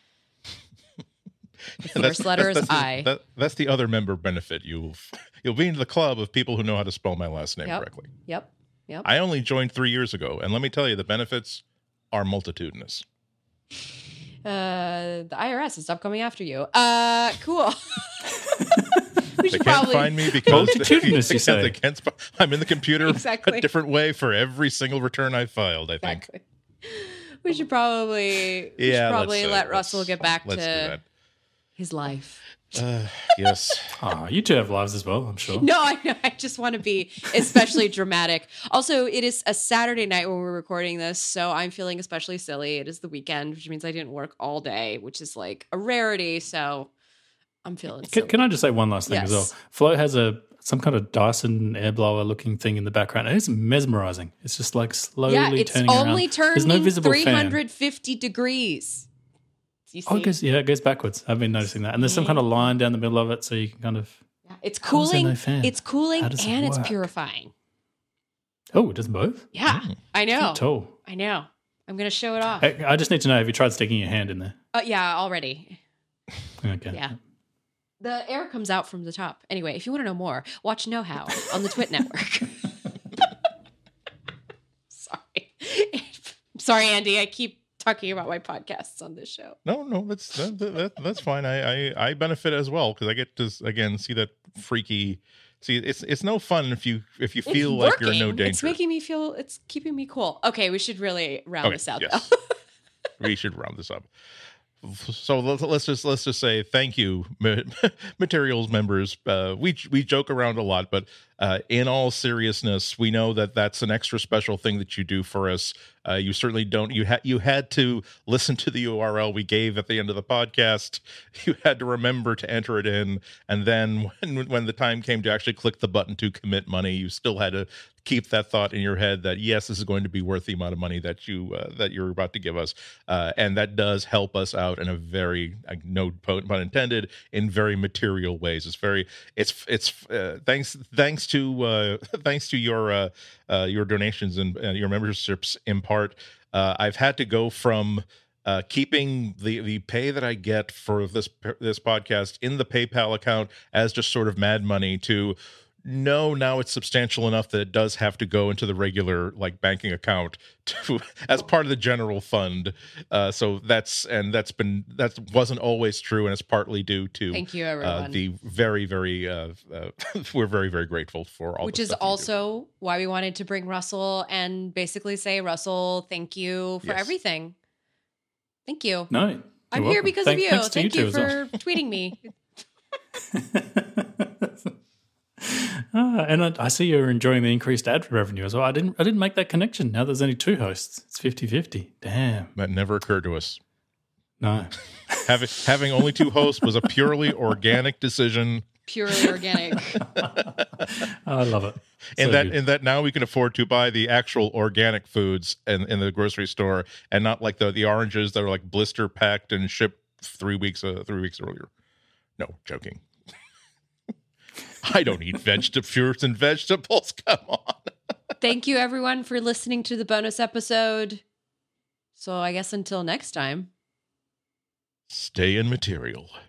The That's- first letter that's- is that's the- I. that- that's the other member benefit. You'll you'll be in the club of people who know how to spell my last name Yep. correctly. Yep. Yep. I only joined three years ago, and let me tell you, the benefits are multitudinous. Uh, the I R S has stopped coming after you. Uh, cool. We They should can't probably find me because Computerness, you say. they can't sp- I'm in the computer Exactly. a different way for every single return I filed, I think. Exactly. We should probably we Yeah, should probably let's, uh, let Russell let's- get back let's to do that. his life. Uh, yes. Oh, you two have lives as well, I'm sure. No, I know. I just want to be especially dramatic. Also, it is a Saturday night when we're recording this, so I'm feeling especially silly. It is the weekend, which means I didn't work all day, which is like a rarity. So I'm feeling silly. Can, can I just say one last thing as well? Yes. Flo has a some kind of Dyson air blower looking thing in the background. It is mesmerizing. It's just like slowly Yeah, it's turning only around. turning There's no visible three fan. hundred fifty degrees. You see? Oh, it goes, yeah, it goes backwards. I've been noticing that. And there's some kind of line down the middle of it, so you can kind of. Yeah, it's How is there cooling. no fan? It's cooling How does it and it's work? purifying. Oh, it does both? Yeah, I know. Tall. I know. I'm gonna show it off. I, I just need to know, have you tried sticking your hand in there? Uh, yeah, already. Okay. Yeah. The air comes out from the top. Anyway, if you want to know more, watch Know How on the Twit Network. Sorry. Sorry, Andy. I keep talking about my podcasts on this show. No, no, that's that, that, that's fine. I, I I benefit as well because I get to again see that freaky. See, it's it's no fun if you if you feel It's like you're in no working. danger. It's making me feel, it's keeping me cool. Okay, we should really round Okay, this out, yes. though. We should round this up. So let's, let's just let's just say thank you, ma- materials members. Uh, we we joke around a lot, but uh, in all seriousness, we know that that's an extra special thing that you do for us. Uh, you certainly don't. You had you had to listen to the U R L we gave at the end of the podcast. You had to remember to enter it in, and then when when the time came to actually click the button to commit money, you still had to keep that thought in your head that yes, this is going to be worth the amount of money that you uh, that you're about to give us, uh, and that does help us out in a very uh, no pun intended in very material ways. It's very it's it's uh, thanks thanks to uh, thanks to your uh, uh, your donations and uh, your memberships in part. Uh, I've had to go from uh, keeping the the pay that I get for this this podcast in the PayPal account as just sort of mad money to no, now it's substantial enough that it does have to go into the regular like banking account to as part of the general fund. Uh, so that's and that's been that wasn't always true, and it's partly due to Thank you, uh, everyone. the very very uh, uh, we're very very grateful for all Which the is stuff you do. also why we wanted to bring Russell and basically say, Russell, thank you for Yes. everything. Thank you. No. you're I'm here welcome. because Thank- of you. thanks to Thank two you as well. for tweeting me. Ah, and I, I see you're enjoying the increased ad revenue as well. I didn't I didn't make that connection. Now there's only two hosts. It's fifty-fifty. Damn. That never occurred to us. No. Having having only two hosts was a purely organic decision. Purely organic. I love it. In So that good. in that now we can afford to buy the actual organic foods in, in the grocery store and not like the, the oranges that are like blister packed and shipped three weeks uh, three weeks earlier. No, joking. I don't eat vegetable fruits and vegetables. Come on. Thank you, everyone, for listening to the bonus episode. So I guess until next time. Stay in material.